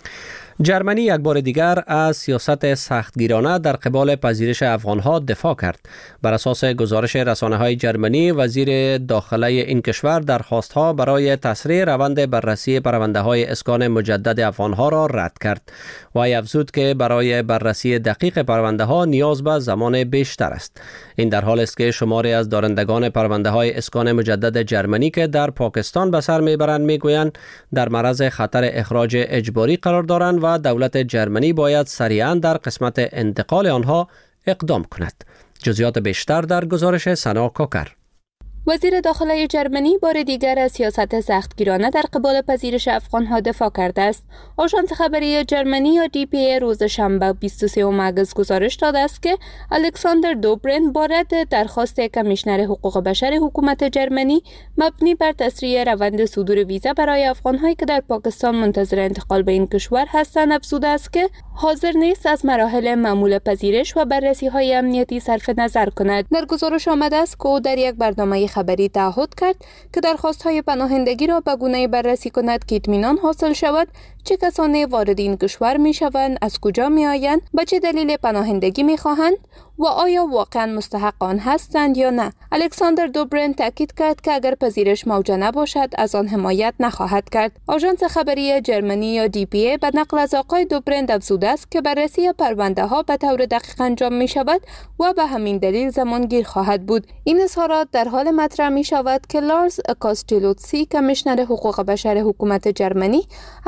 جرمنی یک بار دیگر از سیاست سختگیرانه در قبال پذیرش افغانها دفاع کرد. بر اساس گزارش رسانه‌های جرمنی، وزیر داخلی این کشور درخواست‌ها برای تسریع روند بررسی پرونده‌های اسکان مجدد افغانها را رد کرد و افزود که برای بررسی دقیق پرونده‌ها نیاز به زمان بیشتر است. این در حالی است که شماری از دارندگان پرونده‌های اسکان مجدد جرمنی که در پاکستان به سر میبرند میگویند در معرض خطر اخراج اجباری قرار دارند و دولت جرمنی باید سریعاً در قسمت انتقال آنها اقدام کند. جزئیات بیشتر در گزارش سنا کاکر. وزیر داخلی جرمنی بار دیگر از سیاست سختگیرانه در قبال پذیرش افغانها دفاع کرده است. آژانس خبری جرمنی یا DPA روز شنبه 23 آگوست گزارش داده است که الکساندر دوبرین با رد درخواست کمیشنر حقوق بشر حکومت جرمنی مبنی بر تسریع روند صدور ویزا برای افغانهایی که در پاکستان منتظر انتقال به این کشور هستند افزوده است که حاضر نیست از مراحل معمول پذیرش و بررسی‌های امنیتی صرف نظر کند. در گزارش آمده است که او در یک برنامه خبری تعهد کرد که درخواست‌های پناهندگی را به گونه‌ای بررسی کند که اطمینان حاصل شود چه کسانی وارد این کشور می‌شوند، از کجا می‌آیند، به چه دلیل پناهندگی می‌خواهند و آیا واقعاً مستحق آن هستند یا نه. الکساندر دوبرین تاکید کرد که اگر پذیرش موجه نباشد از آن حمایت نخواهد کرد. آژانس خبری جرمنی یا DPA به نقل از آقای دوبرین افزوده است که بررسی پرونده‌ها به طور دقیق انجام می‌شود و به همین دلیل زمانگیر خواهد بود. این اظهارات در حال مطرح می‌شود که لارز کاستلوتسی کمیشنر حقوق بشر حکومت جرمنی از وزارت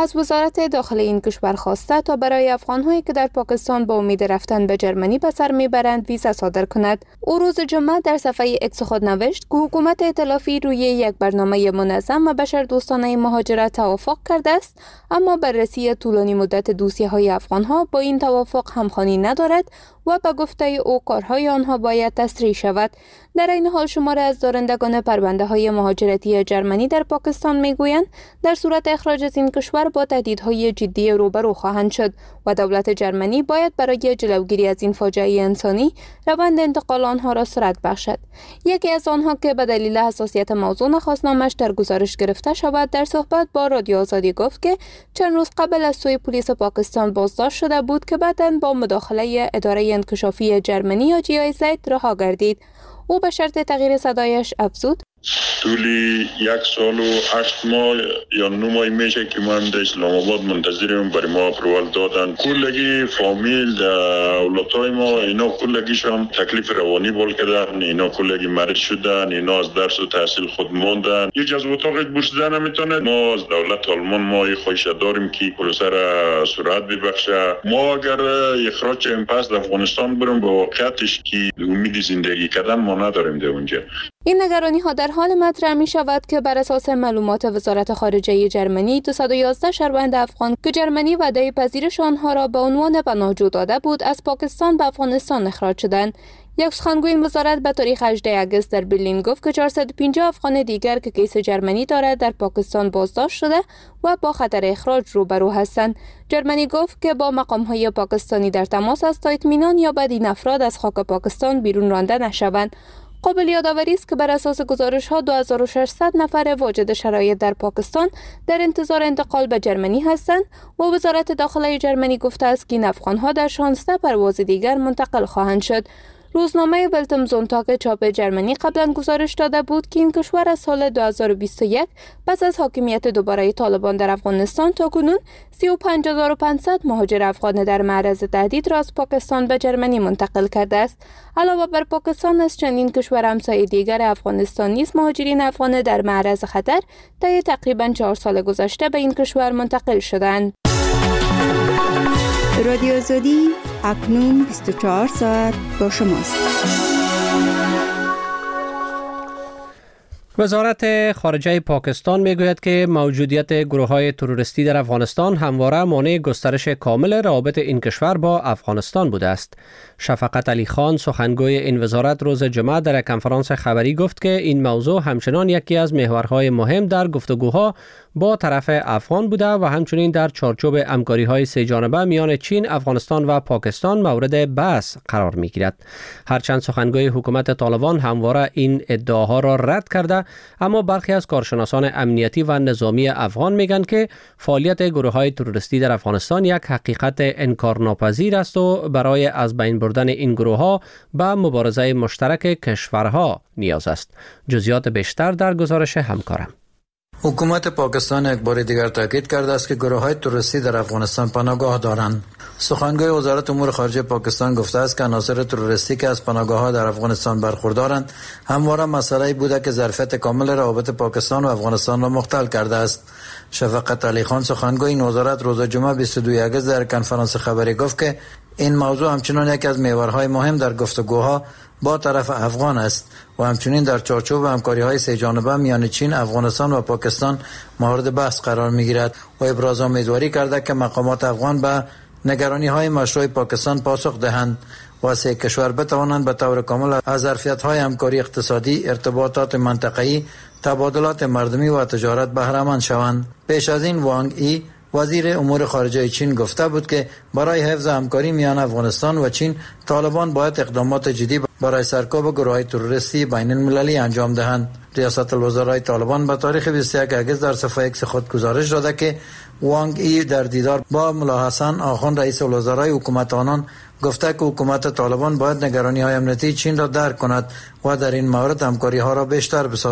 وزارت داخله این کشور خواسته تا برای افغان‌هایی که در پاکستان با امید رفتن به جرمنی به سر میبرند ویزا صادر کند. او روز جمعه در صفحه اکس خود نوشت که حکومت ائتلافی روی یک برنامه منظم و بشردوستانه مهاجرت توافق کرده است، اما بررسی طولانی مدت دوسیه‌های افغان‌ها با این توافق همخوانی ندارد و به گفته او کارهای آنها باید تسریع شود. در این حال شماری از دارندگان پرونده‌های مهاجرتی جرمنی در پاکستان میگویند در صورت اخراج از این کشور با تهدیدهای جدی روبرو خواهند شد و دولت جرمنی باید برای جلوگیری از این فاجعه انسانی روند انتقال آنها را سرعت بخشد. یکی از آنها که به دلیل حساسیت موضوع نخواست نامش در گزارش گرفته شود، در صحبت با رادیو آزادی گفت که چند روز قبل از سوی پلیس پاکستان بازداشت شده بود که بعداً با مداخله اداره انکشافی جرمنی یا GIZ رها گردید. او به شرط تغییر صدایش افزود: طولی 1 سال و 8 ماه یا 9 ماه میشه که ما هم در اسلام آباد منتظریم برای ما اپروال دادن. کلگی فامیل اولادای ما اینا کلگیشان تکلیف روانی بول کردن، اینا کلگی مرد شدن، اینا از درس و تحصیل خود ماندن. یه جز اتاق برسیدن نمیتونه. ما از دولت آلمان ما خواهش داریم که پروسه را سرعت ببخشه. ما اگر اخراج این پس در افغانستان بریم به واقعیتش که امید زندگی کردن ما نداریم در اونجا. این نگرانی ها در حال مطرح می شود که بر اساس معلومات وزارت خارجه جرمنی 211 شهروند افغان که جرمنی وعده پذیرش آنها را به عنوان پناهجو داده بود از پاکستان به افغانستان اخراج شدند. یک سخنگوی وزارت به تاریخ 18 آگوست در برلین گفت که 450 افغان دیگر که کیس جرمنی دارد در پاکستان بازداشت شده و با خطر اخراج روبرو هستند. جرمنی گفت که با مقام‌های پاکستانی در تماس است تا اطمینان یابد این افراد از خاک پاکستان بیرون رانده نشوند. قابل یادآوری است که بر اساس گزارش‌ها 2600 نفر واجد شرایط در پاکستان در انتظار انتقال به جرمنی هستند و وزارت داخله جرمنی گفته است که این افغان‌ها در 16 پرواز دیگر منتقل خواهند شد. روزنامه ولتمزونتاگ چاپ جرمنی قبلا گزارش داده بود که این کشور از سال 2021 پس از حاکمیت دوباره طالبان در افغانستان تاکنون 35500 مهاجر افغان در معرض تهدید را از پاکستان به جرمنی منتقل کرده است. علاوه بر پاکستان از چندین کشور همسایه دیگر افغانستان نیز مهاجرین افغان در معرض خطر طی تقریبا 4 سال گذشته به این کشور منتقل شدند. رادیو آزادی اکنون 24 ساعت با شماست. وزارت خارجه پاکستان میگوید که موجودیت گروه‌های تروریستی در افغانستان همواره مانع گسترش کامل روابط این کشور با افغانستان بوده است. شفقت علی خان سخنگوی این وزارت روز جمعه در کنفرانس خبری گفت که این موضوع همچنان یکی از محورهای مهم در گفتگوها با طرف افغان بوده و همچنین در چارچوب همکاری‌های سه جانبه میان چین، افغانستان و پاکستان مورد بحث قرار می‌گیرد. هرچند سخنگوی حکومت طالبان همواره این ادعاها را رد کرده، اما برخی از کارشناسان امنیتی و نظامی افغان میگن که فعالیت گروه‌های تروریستی در افغانستان یک حقیقت انکارناپذیر است و برای از بین بردن این گروه‌ها به مبارزه مشترک کشورها نیاز است. جزئیات بیشتر در گزارش همکارم. حکومت پاکستان یک بار دیگر تاکید کرده است که گروه‌های تروریستی در افغانستان پناهگاه دارند. سخنگوی وزارت امور خارجه پاکستان گفته است که عناصر تروریستی که از پناهگاه‌ها در افغانستان برخوردارند همواره مسئله‌ای بوده که ظرفیت کامل روابط پاکستان و افغانستان را مختل کرده است. شفقت علی خان سخنگوی این وزارت روز جمعه 22 آگوست در کنفرانس خبری گفت که این موضوع همچنان یکی از محورهای مهم در گفتگوها با طرف افغان است و همچنین در چارچوب همکاری‌های سه جانبه میان چین، افغانستان و پاکستان مورد بحث قرار می‌گیرد و ابراز امیدواری کرده که مقامات افغان به نگرانی‌های مشروع پاکستان پاسخ دهند و سه کشور بتوانند به طور کامل از ظرفیت‌های همکاری اقتصادی، ارتباطات منطقه‌ای، تبادلات مردمی و تجارت بهره مند شوند. پیش از این وانگ ای وزیر امور خارجه چین گفته بود که برای حفظ همکاری میان افغانستان و چین طالبان باید اقدامات جدی برای سرکوب گروه‌های تروریستی بین المللی انجام دهند. ریاست الوزرای طالبان به تاریخ 21 آگوست در صفحه اکس خود گزارش داده که وانگ ای در دیدار با ملا حسن آخوند رئیس الوزرای حکومت آنان گفته که حکومت طالبان باید نگرانی‌های امنیتی چین را درک کند و در این مورد همکاری‌ها را بیشتر بسازد.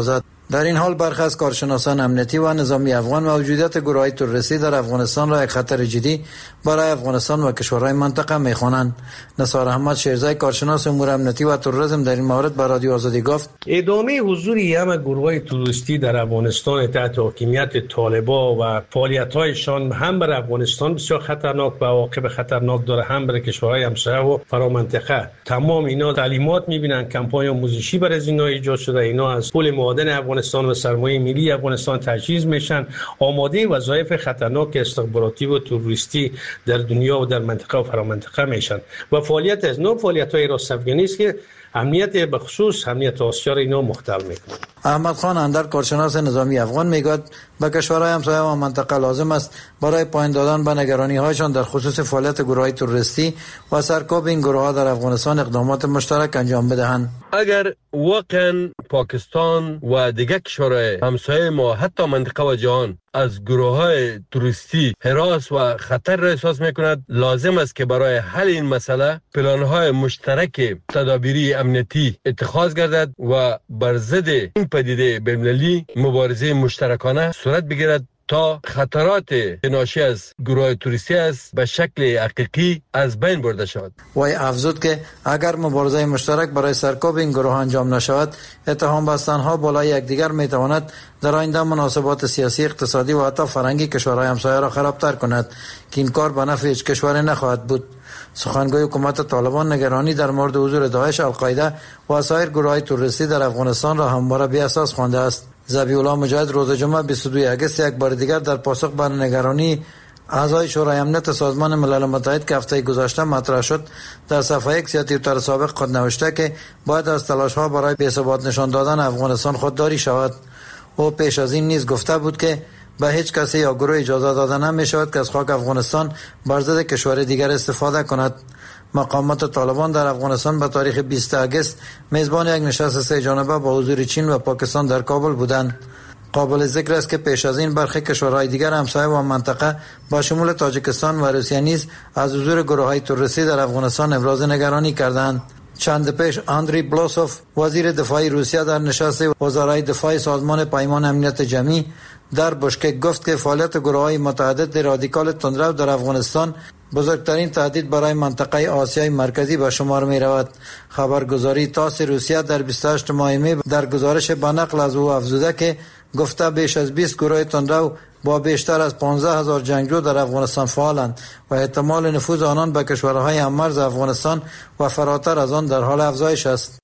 در این حال برخی از کارشناسان امنیتی و نظامی افغان موجودیت گروه‌های تروریستی در افغانستان را یک خطر جدی برای افغانستان و کشورهای منطقه می‌خوانند. نثار احمد شیرزای کارشناس امور امنیتی و تروریسم در این مورد به رادیو آزادی گفت: ادامه حضور همه گروه‌های تروریستی در افغانستان تحت حاکمیت طالبان و فعالیت‌هایشان هم بر افغانستان بسیار خطرناک و عواقب خطرناک داره، هم بر کشورهای همسایه و فرامنطقه. تمام اینا تعلیمات می‌بینن، کمپاین آموزشی برای از اینا ایجاد شده، اینا از پول معدن افغانستان و سرمایه ملی افغانستان تجهیز میشن، آماده وظایف خطرناک استخباراتی و تروریستی در دنیا و در منطقه و فرامنطقه میشن و فعالیت از نوع فعالیت‌های راست افغانی است که امنیت به خصوص امنیت آسیا را اینا مختل میکنه. احمد خان اندر کارشناس نظامی افغان میگوید به کشورهای همسایه و منطقه لازم است برای پایان دادن به نگرانی‌هایشان در خصوص فعالیت گروه‌های تروریستی و سرکوب این گروه‌ها در افغانستان اقدامات مشترک انجام بدهند. اگر واقعا پاکستان و دیگر کشورهای همسایه ما حتی منطقه و جهان از گروه‌های تروریستی هراس و خطر را احساس می‌کند، لازم است که برای حل این مسئله پلان‌های مشترک تدابیری امنیتی اتخاذ گردد و بر ضد این پدیده بین‌المللی مبارزه مشترکانه صورت بگیرد تا خطرات ناشی از گروه تروریستی است به شکل حقیقی از بین برده شود. وی افزود که اگر مبارزه مشترک برای سرکوب این گروه انجام نشود، اتهام بستنها بالای یکدیگر میتواند در آینده مناسبات سیاسی، اقتصادی و حتی فرهنگی کشورهای همسایه را خرابتر کند که این کار به نفع هیچ کشوری نخواهد بود. سخنگوی حکومت طالبان نگرانی در مورد حضور داعش، القاعده و سایر گروه‌های تروریستی در افغانستان را همواره بی اساس خوانده است. ذبیح الله مجاهد روز جمعه 22 اگست یک بار دیگر در پاسخ بر نگرانی اعضای شورای امنیت سازمان ملل متحد که هفته گذشته مطرح شد، در صفحه ایکس یا توییتر سابق خود نوشته که باید از تلاش‌ها برای بی‌ثبات نشان دادن افغانستان خودداری شود. او پیش از این نیز گفته بود که به هیچ کسی یا گروه اجازه داده نمی شود که از خاک افغانستان بر ضد کشور دیگر استفاده کند. مقامات طالبان در افغانستان به تاریخ 20 اگست میزبان یک نشست سه جانبه با حضور چین و پاکستان در کابل بودند. قابل ذکر است که پیش از این برخی کشورهای دیگر همسایه و منطقه با شمول تاجیکستان و روسیه نیز از حضور گروه‌های تروریستی در افغانستان ابراز نگرانی کردند. چند پیش آندری بلوسوف وزیر دفاع روسیه در نشست وزرای دفاع سازمان پیمان امنیت جمعی در بشکک گفت که فعالیت گروه‌های متعدد رادیکال تندرو در افغانستان بزرگترین تهدید برای منطقه آسیای مرکزی به شمار می رود. خبرگزاری تاس روسیه در 28 ماه می در گزارش به نقل از او افزوده که گفته بیش از 20 گروه تندرو با بیشتر از 15,000 جنگجو در افغانستان فعالند و احتمال نفوذ آنان به کشورهای هم‌مرز افغانستان و فراتر از آن در حال افزایش است.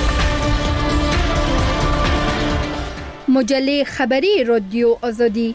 مجله خبری رادیو آزادی.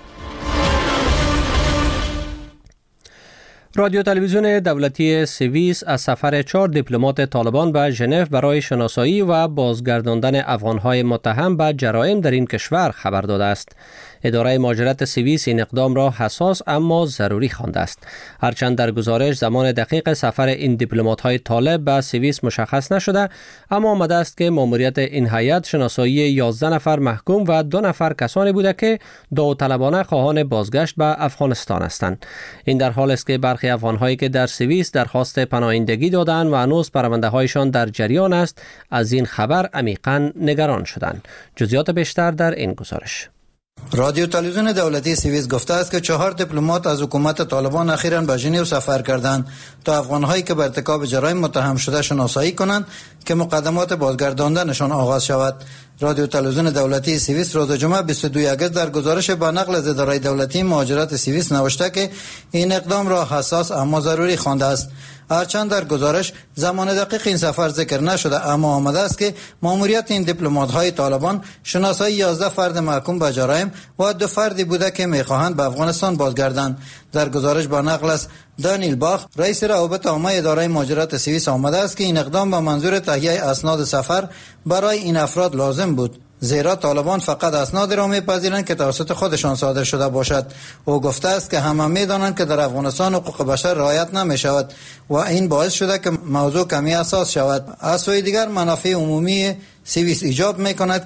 رادیو تلویزیون دولتی سوئیس از سفر 4 دیپلمات طالبان به ژنو برای شناسایی و بازگرداندن افغان‌های متهم به جرایم در این کشور خبر داده است. اداره مهاجرت سوئیس این اقدام را حساس اما ضروری خوانده است. هرچند در گزارش زمان دقیق سفر این دیپلمات‌های طالب به سوئیس مشخص نشده، اما آمده است که ماموریت این هیئت شناسایی 11 نفر محکوم و 2 نفر کسانی بوده که داوطلبانه خواهان بازگشت به افغانستان هستند. این در حال است که برخی افغان‌هایی که در سوئیس درخواست پناهندگی دادند و هنوز پرونده‌هایشان در جریان است، از این خبر عمیقاً نگران شدند. جزئیات بیشتر در این گزارش. رادیو تلویزیون دولتی سوئیس گفته است که 4 دیپلمات از حکومت طالبان اخیراً به ژنو سفر کردند تا افغان‌هایی که به ارتکاب جرایم متهم شده شناسایی کنند که مقدمات بازگرداندنشان آغاز شود. رادیو تلویزیون دولتی سوئیس روز جمعه 22 اگست در گزارش با نقل از اداره دولتی مهاجرت سوئیس نوشته که این اقدام را حساس اما ضروری خوانده است. هرچند در گزارش زمان دقیق این سفر ذکر نشده، اما آمده است که ماموریت این دیپلمات‌های طالبان شناسایی 11 فرد محکوم به جرایم و 2 فردی بوده که می‌خواهند به افغانستان بازگردند. در گزارش با نقل از دانیل باخ رئیس روابط عامه اداره مهاجرت سوئیس آمده است که این اقدام به منظور تهیه اسناد سفر برای این افراد لازم بود، زیرا طالبان فقط اسناد را می‌پذیرند که توسط خودشان صادر شده باشد. او گفته است که همه می‌دانند که در افغانستان حقوق بشر رعایت نمی‌شود و این باعث شده که موضوع کمی حساس شود. از سوی دیگر منافع عمومی سوئیس ایجاب می‌کند که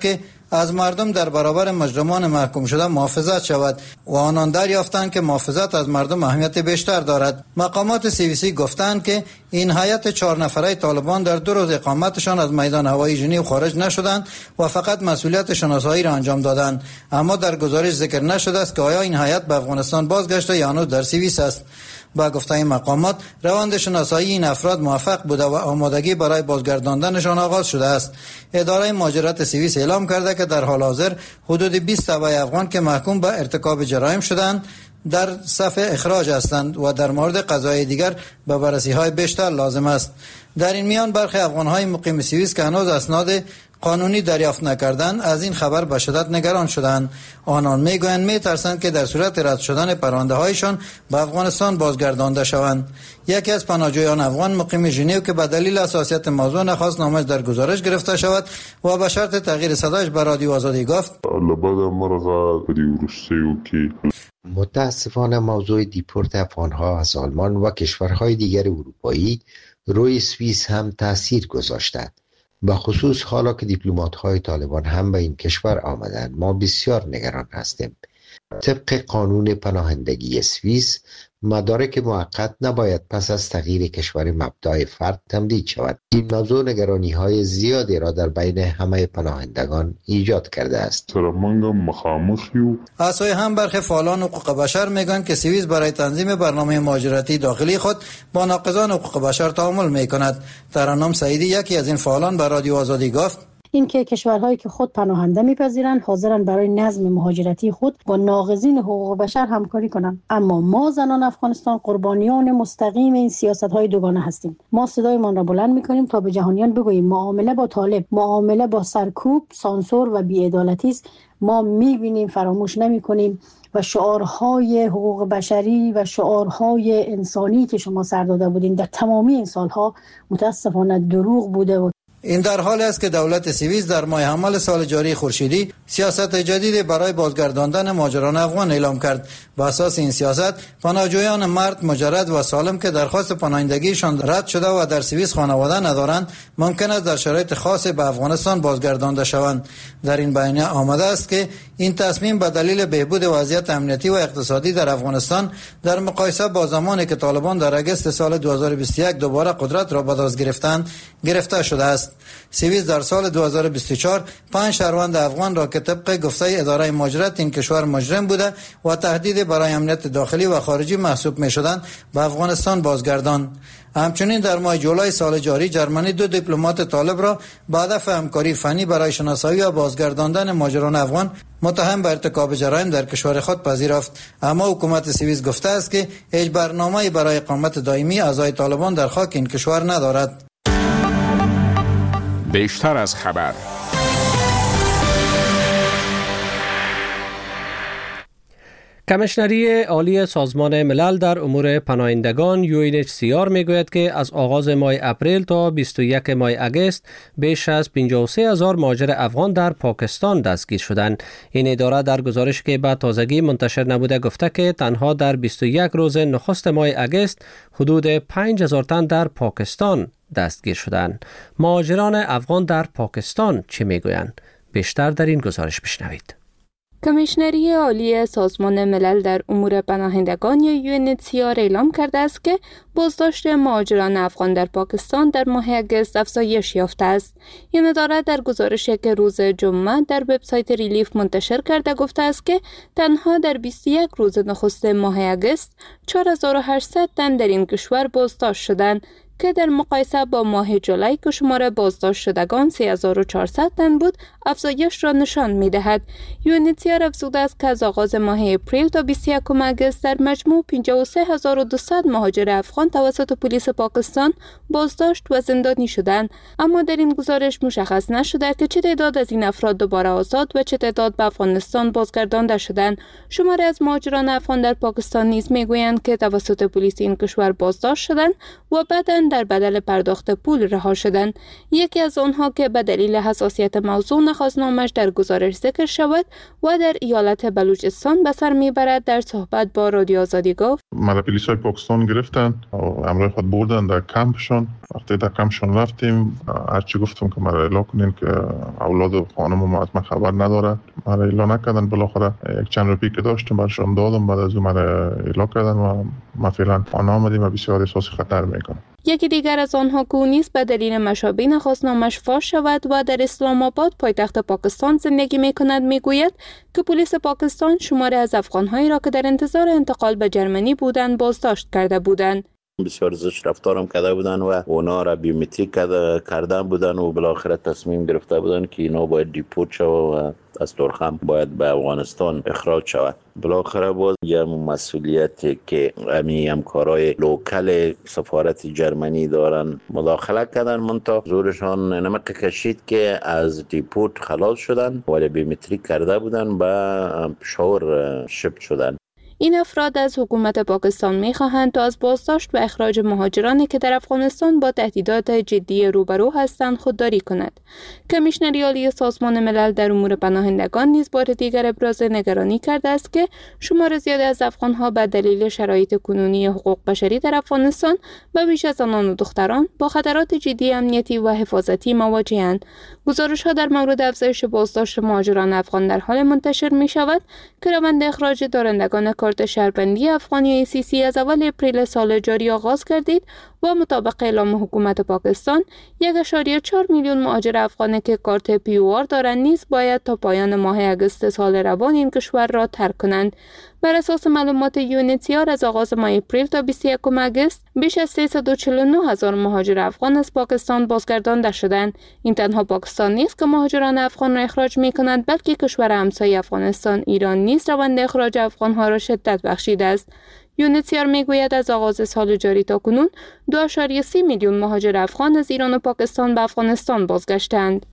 از مردم در برابر مجرمان محکوم شده محافظت شود و آنان دریافتند که محافظت از مردم اهمیت بیشتر دارد. مقامات CVC گفتند که این هیئت 4 نفره طالبان در 2 روز اقامتشان از میدان هوایی ژنو خارج نشدند و فقط مسئولیت شناسایی را انجام دادند، اما در گزارش ذکر نشده است که آیا این هیئت به افغانستان بازگشته یا هنوز در CVC است. با گفته این مقامات روند شناسایی این افراد موفق بوده و آمادگی برای بازگرداندنشان آغاز شده است. اداره مهاجرت CVC اعلام کرده که در حال حاضر حدود 20 تبع افغان که محکوم به ارتکاب جرایم شدند در صف اخراج هستند و در مورد قضايا دیگر به بررسی‌های بیشتر لازم است. در این میان برخی افغان‌های مقیم سوئیس که هنوز اسناد قانونی دریافت نکردند از این خبر به شدت نگران شدند. آنان میگویند میترسند که در صورت رد شدن پرونده‌هایشان به افغانستان بازگردانده شوند. یکی از پناهجویان افغان مقیم ژنو که به دلیل حساسیت موضوع نخواست نامش در گزارش گرفته شود و به شرط تغییر صدایش به رادیو آزادی گفت: متاسفانه موضوع دیپورت افغان‌ها از آلمان و کشورهای دیگر اروپایی روی سوئیس هم تاثیر گذاشته. به خصوص حالا که دیپلمات‌های طالبان هم به این کشور آمدند ما بسیار نگران هستیم. طبق قانون پناهندگی سوئیس مدارک موقت نباید پس از تغییر کشور مبدأ فرد تمدید شود. این موضوع نگرانی‌های زیادی را در بین همه پناهندگان ایجاد کرده است. از سوی هم برخی فعالان حقوق بشر میگن که سوئیس برای تنظیم برنامه مهاجرتی داخلی خود با ناقضان حقوق بشر تعامل میکند. ترنم سعیدی یکی از این فعالان به رادیو آزادی گفت: اینکه کشورهایی که خود پناهنده میپذیرند حاضرن برای نظم مهاجرتی خود با ناقضین حقوق بشر همکاری کنند، اما ما زنان افغانستان قربانیان مستقیم این سیاست‌های دوگانه هستیم. ما صدایمان را بلند می‌کنیم تا به جهانیان بگوییم معامله با طالب معامله با سرکوب، سانسور و بی‌عدالتی است. ما می‌بینیم، فراموش نمی‌کنیم و شعارهای حقوق بشری و شعارهای انسانی که شما سر داده بودین در تمامی این سالها متاسفانه دروغ بوده و این در حالی است که دولت سوئیس در ماه حمل سال جاری خورشیدی سیاست جدید برای بازگرداندن مهاجران افغان اعلام کرد. با اساس این سیاست پناهجویان مرد مجرد و سالم که درخواست پناهندگیشان رد شده و در سوئیس خانواده ندارند ممکن است در شرایط خاص به افغانستان بازگردانده شوند. در این بیانیه آمده است که این تصمیم به دلیل بهبود وضعیت امنیتی و اقتصادی در افغانستان در مقایسه با زمانی که طالبان در اگست سال 2021 دوباره قدرت را به دست گرفتند گرفته شده است. سوئیس در سال 2024 5 شهروند افغان را که طبق گفته اداره مهاجرت این کشور مجرم بوده و تهدید برای امنیت داخلی و خارجی محسوب می‌شدند به افغانستان بازگرداند. همچنین در ماه جولای سال جاری جرمنی 2 دیپلمات طالب را به هدف همکاری فنی برای شناسایی و بازگرداندن مهاجران افغان متهم به ارتکاب جرایم در کشور خود پذیرفت، اما حکومت سوئیس گفته است که هیچ برنامه‌ای برای اقامت دائمی اعضای طالبان در خاک این کشور ندارد. بیشتر از خبر. کمیشنری عالی سازمان ملل در امور پناهندگان UNHCR میگوید که از آغاز ماه اپریل تا 21 ماه اگست بیش از 53,000 مهاجر افغان در پاکستان دستگیر شدند. این اداره در گزارشی که به تازگی منتشر نموده گفته که تنها در 21 روز نخست ماه اگست حدود 5,000 تن در پاکستان دستگیر شدند. مهاجران افغان در پاکستان چه میگویند؟ بیشتر در این گزارش بشنوید. کمیشنری عالی سازمان ملل در امور پناهندگان یا UNHCR اعلام کرده است که بازداشت مهاجران افغان در پاکستان در ماه اگست افزایش یافته است. این اداره در گزارشی که روز جمعه در وبسایت ریلیف منتشر کرده گفته است که تنها در 21 روز نخست ماه اگست 4800 تن در این کشور بازداشت شدند که در مقایسه با ماه جولای که شمار بازداشت شدگان 3400 تن بود افزایش را نشان می‌دهد. UNHCR افزوده است که از آغاز ماه اپریل تا 21 آگوست در مجموع 53200 مهاجر افغان توسط پلیس پاکستان بازداشت و زندانی شدند، اما در این گزارش مشخص نشده که چه تعداد از این افراد دوباره آزاد و چه تعداد به افغانستان بازگردانده شدند. شماری از مهاجران افغان در پاکستان نیز میگویند که توسط پلیس این کشور بازداشت شدند و بعداً در بدل پرداخت پول رها شدند. یکی از آنها که به دلیل حساسیت موضوع نخواست نامش در گزارش ذکر شود و در ایالت بلوچستان به سر میبرد در صحبت با رادیو آزادی گفت: مرا پلیسای پاکستان گرفتن و همراه خود بردن در کمپشون وقتی دکمشون رفتیم هرچی گفتم که مرا اعلام کنین که اولاد و خانم ما از من خبر نداره، مرا اعلام نکردن. بالاخره یک چند روپی که داشتم برشان دادم، بعد از اون مرا اعلام کردن و ما فعلا آن آمدیم و بسیار احساس خطر میکنم. یکی دیگر از آنها که او نیز به دلیل مشابه نخواست نامش فاش شود و در اسلام آباد پایتخت پاکستان زندگی میکند میگوید که پلیس پاکستان شماری از افغانهایی را که در انتظار انتقال به جرمنی بودند بازداشت کرده بودند. بسیار زشت رفتارم کرده بودن و اونا را بیومتریک کردن بودن و بالاخره تصمیم گرفته بودن که اینا باید دیپورت شود و از ترخم باید به افغانستان اخراج شود. بالاخره باز یه مسئولیتی که همین همکارای لوکل سفارت جرمنی دارن مداخله کردن، منتها زورشان نمک کشید که از دیپورت خلاص شدن ولی بیومتریک کرده بودن به پشاور شپ شدن. این افراد از حکومت پاکستان می‌خواهند تا از بازداشت و اخراج مهاجرانی که در افغانستان با تهدیدات جدی روبرو هستند خودداری کند. کمیشنر عالی سازمان ملل در امور پناهندگان نیز بار دیگر ابراز نگرانی کرده است که شمار زیادی از افغان‌ها به دلیل شرایط کنونی حقوق بشری در افغانستان به ویژه زنان و دختران با خطرات جدی امنیتی و حفاظتی مواجه‌اند. گزارش‌ها در مورد افزایش بازداشت مهاجران افغان در حال منتشر می‌شود که روند اخراج دارندگان کارت شهروندی افغانی ICC از اول اپریل سال جاری آغاز گردید و مطابق اعلام حکومت پاکستان 1.4 میلیون مهاجر افغانی که کارت POR دارند نیز باید تا پایان ماه اگست سال روان این کشور را ترک کنند. بر اساس معلومات UNHCR از آغاز ماه اپریل تا 21 اگست بیش از 349,000 مهاجر افغان از پاکستان بازگردانده شدند. این تنها پاکستان نیست که مهاجران افغان را اخراج می‌کند، بلکه کشور همسایه افغانستان ایران نیز روند اخراج افغان‌ها را شدت بخشیده است. UNHCR میگوید از آغاز سال جاری تا کنون 2.3 میلیون مهاجر افغان از ایران و پاکستان به افغانستان بازگشتند.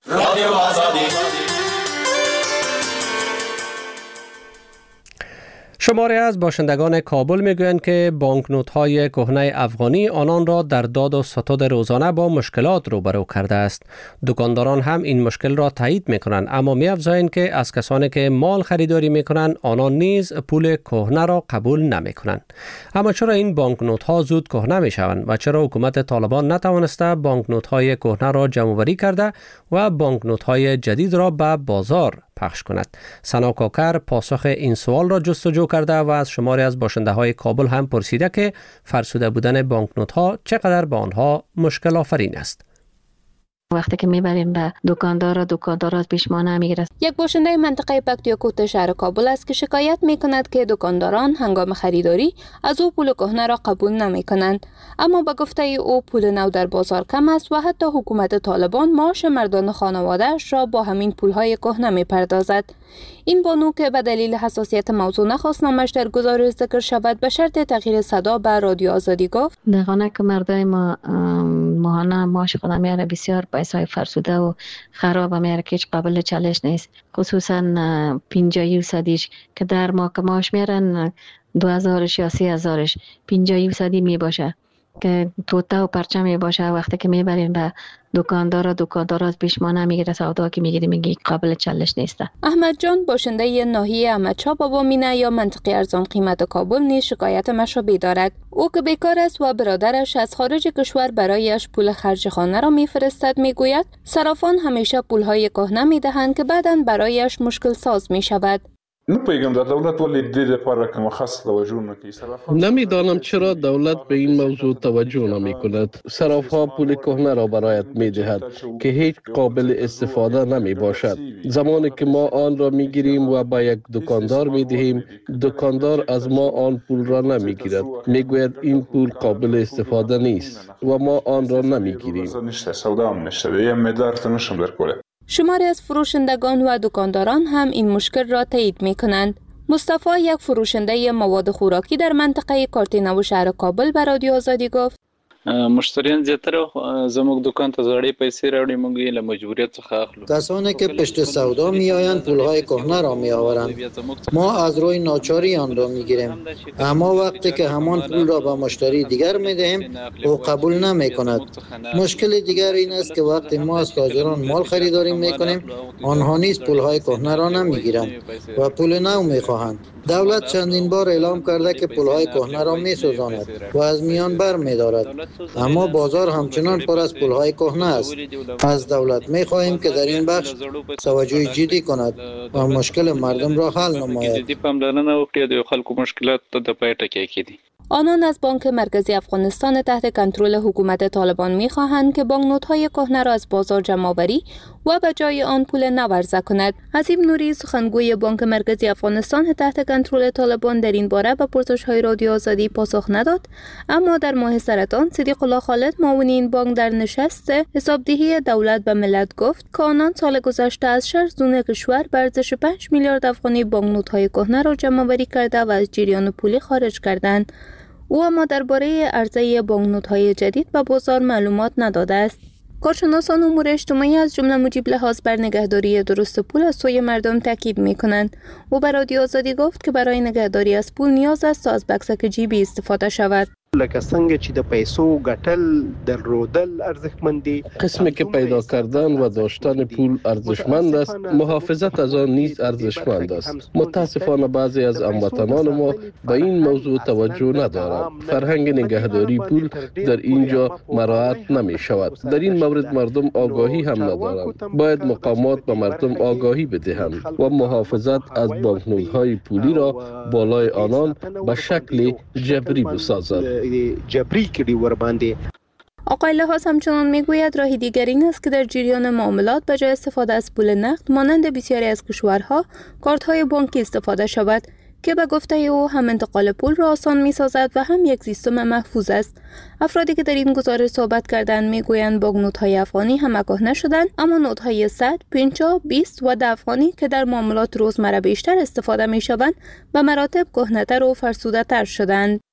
شماری از باشندگان کابل میگویند که بانکنوت‌های کهنه افغانی آنان را در داد و ستد روزانه با مشکلات روبرو کرده است. دکانداران هم این مشکل را تایید میکنند، اما می‌افزایند که از کسانی که مال خریداری میکنند آنان نیز پول کهنه را قبول نمیکنند. اما چرا این بانکنوت‌ها زود کهنه میشوند و چرا حکومت طالبان نتوانسته بانکنوت‌های کهنه را جمع‌آوری کرده و بانکنوت‌های جدید را به بازار پخش کند؟ سنا کاکر پاسخ این سوال را جستجو کرده و از شماری از باشنده‌های کابل هم پرسیده که فرسوده بودن بانکنوت‌ها چقدر به آنها مشکل آفرین است. وقتی که میبریم به دکاندار از پیش ما نمیگیره. یک باشنده منطقه پکتیاکوت شهر کابل است که شکایت میکند که دکانداران هنگام خریداری از او پول کهنه را قبول نمیکنند، اما به گفته او پول نو در بازار کم است و حتی حکومت طالبان معاش مردان خانواده‌اش را با همین پولهای کهنه میپردازد. این بانو که به دلیل حساسیت موضوع نخواست نامش در گزارش ذکر شود به شرط تغییر صدا به رادیو آزادی گفت دقیقاً که مردای ما ماهانه معاش خودم میاره بسیار پیسای فرسوده و خراب میاره که هیچ قابل چالش نیست، خصوصا 50% که در ما که معاش میارن 2000 یا 3000 50% میباشه که توته و پرچم میباشه. وقتی که میبریم به دکاندار از پیش ما نمیگیره، سودا که میگیری میگی قابل چالش نیسته. احمد جان باشنده ناحیه احمدشاه بابا مینه یا منطقه ارزان قیمت کابل نیز شکایت مشابه دارد. او که بیکار است و برادرش از خارج کشور برایش پول خرج خانه را میفرستد میگوید صرافان همیشه پولهای کهنه میدهند که بعداً برایش مشکل ساز میشود. نمیدانم چرا دولت به این موضوع توجه نمی کند. صراف‌ها پول کهنه را برایت می دهد که هیچ قابل استفاده نمی باشد. زمانی که ما آن را می گیریم و با یک دکاندار می دهیم، دکاندار از ما آن پول را نمی گیرد. می گوید این پول قابل استفاده نیست و ما آن را نمی گیریم. شماری از فروشندگان و دکانداران هم این مشکل را تایید می کنند. مصطفی یک فروشنده مواد خوراکی در منطقه کارتینو شهر کابل به رادیو آزادی گفت مشتریان زیاتره زموږ دکان ته زړې پیسې راوړي، موږ یې له مجبوریت څخه اخلو. کسانی که پشت سودا میآیند پولهای کهنه را میآورند، ما از روی ناچاری آن را میگیریم، اما وقتی که همان پول را به مشتری دیگر میدهیم او قبول نمیکند. مشکل دیگر این است که وقتی ما از تاجران مال خریداری میکنیم آنها نیز پولهای کهنه را نمیگیرند و پول نو میخواهند. دولت چندین بار اعلام کرده که پل‌های کهنه را می‌سوزاند و از میان بر می‌دارد، اما بازار همچنان پر از پل‌های کهنه است. از دولت می‌خواهیم که در این بخش توجه جدی کند و مشکل مردم را حل نماید. آنان از بانک مرکزی افغانستان تحت کنترل حکومت طالبان می‌خواهند که بانک‌نوت‌های کهنه را از بازار جمع‌آوری و به جای آن پول نو عرضه کند. حسیب نوری سخنگوی بانک مرکزی افغانستان تحت کنترل طالبان در این باره به پرسش‌های رادیو آزادی پاسخ نداد، اما در ماه سرطان صدیق الله خالد معاون این بانک در نشست حسابدهی دولت به ملت گفت که آنان سال گذشته از 6 زون کشور به ارزش 5 میلیارد افغانی بانک‌نوت‌های کهنه را جمع‌آوری کرده و از جریان پولی خارج کردند. او اما درباره عرضه بانک‌نوت‌های جدید به بازار معلومات نداده است. کارشناسان امور اجتماعی از جمله مجیب لحاظ بر نگهداری درست پول از سوی مردم تاکید می‌کنند. او به رادیو آزادی گفت که برای نگهداری از پول نیاز است تا از بکسک جیبی استفاده شود. لکه څنګه چې د پیسو ګټل درلودل ارزښتمندي، قسمی که پیدا کردن و داشتن پول ارزشمند است، محافظت از آن نیز ارزشمند است. متاسفانه بعضی از هموطنان ما به این موضوع توجه ندارند. فرهنگ نگهداری پول در اینجا مراعات نمی شود. در این مورد مردم آگاهی هم ندارند. باید مقامات به مردم آگاهی بدهند و محافظت از بانکنوت‌های پولی را بالای آنان به شکل جبری بسازند. جبری کړي ور باندې. آقای لحاظ همچنان میگوید راه دیگر این است که در جریان معاملات به جای استفاده از پول نقد مانند بسیاری از کشورها کارت‌های بانکی استفاده شود که به گفته او هم انتقال پول را آسان می‌سازد و هم یک سیستم محفوظ است. افرادی که در این گزارش صحبت کردند میگویند بانک‌نوت‌های افغانی هم کهنه شدند، اما نوت‌های 100، 50، 20 و 10 افغانی که در معاملات روزمره بیشتر استفاده می‌شوند به مراتب کهنه‌تر و فرسوده‌تر شدند.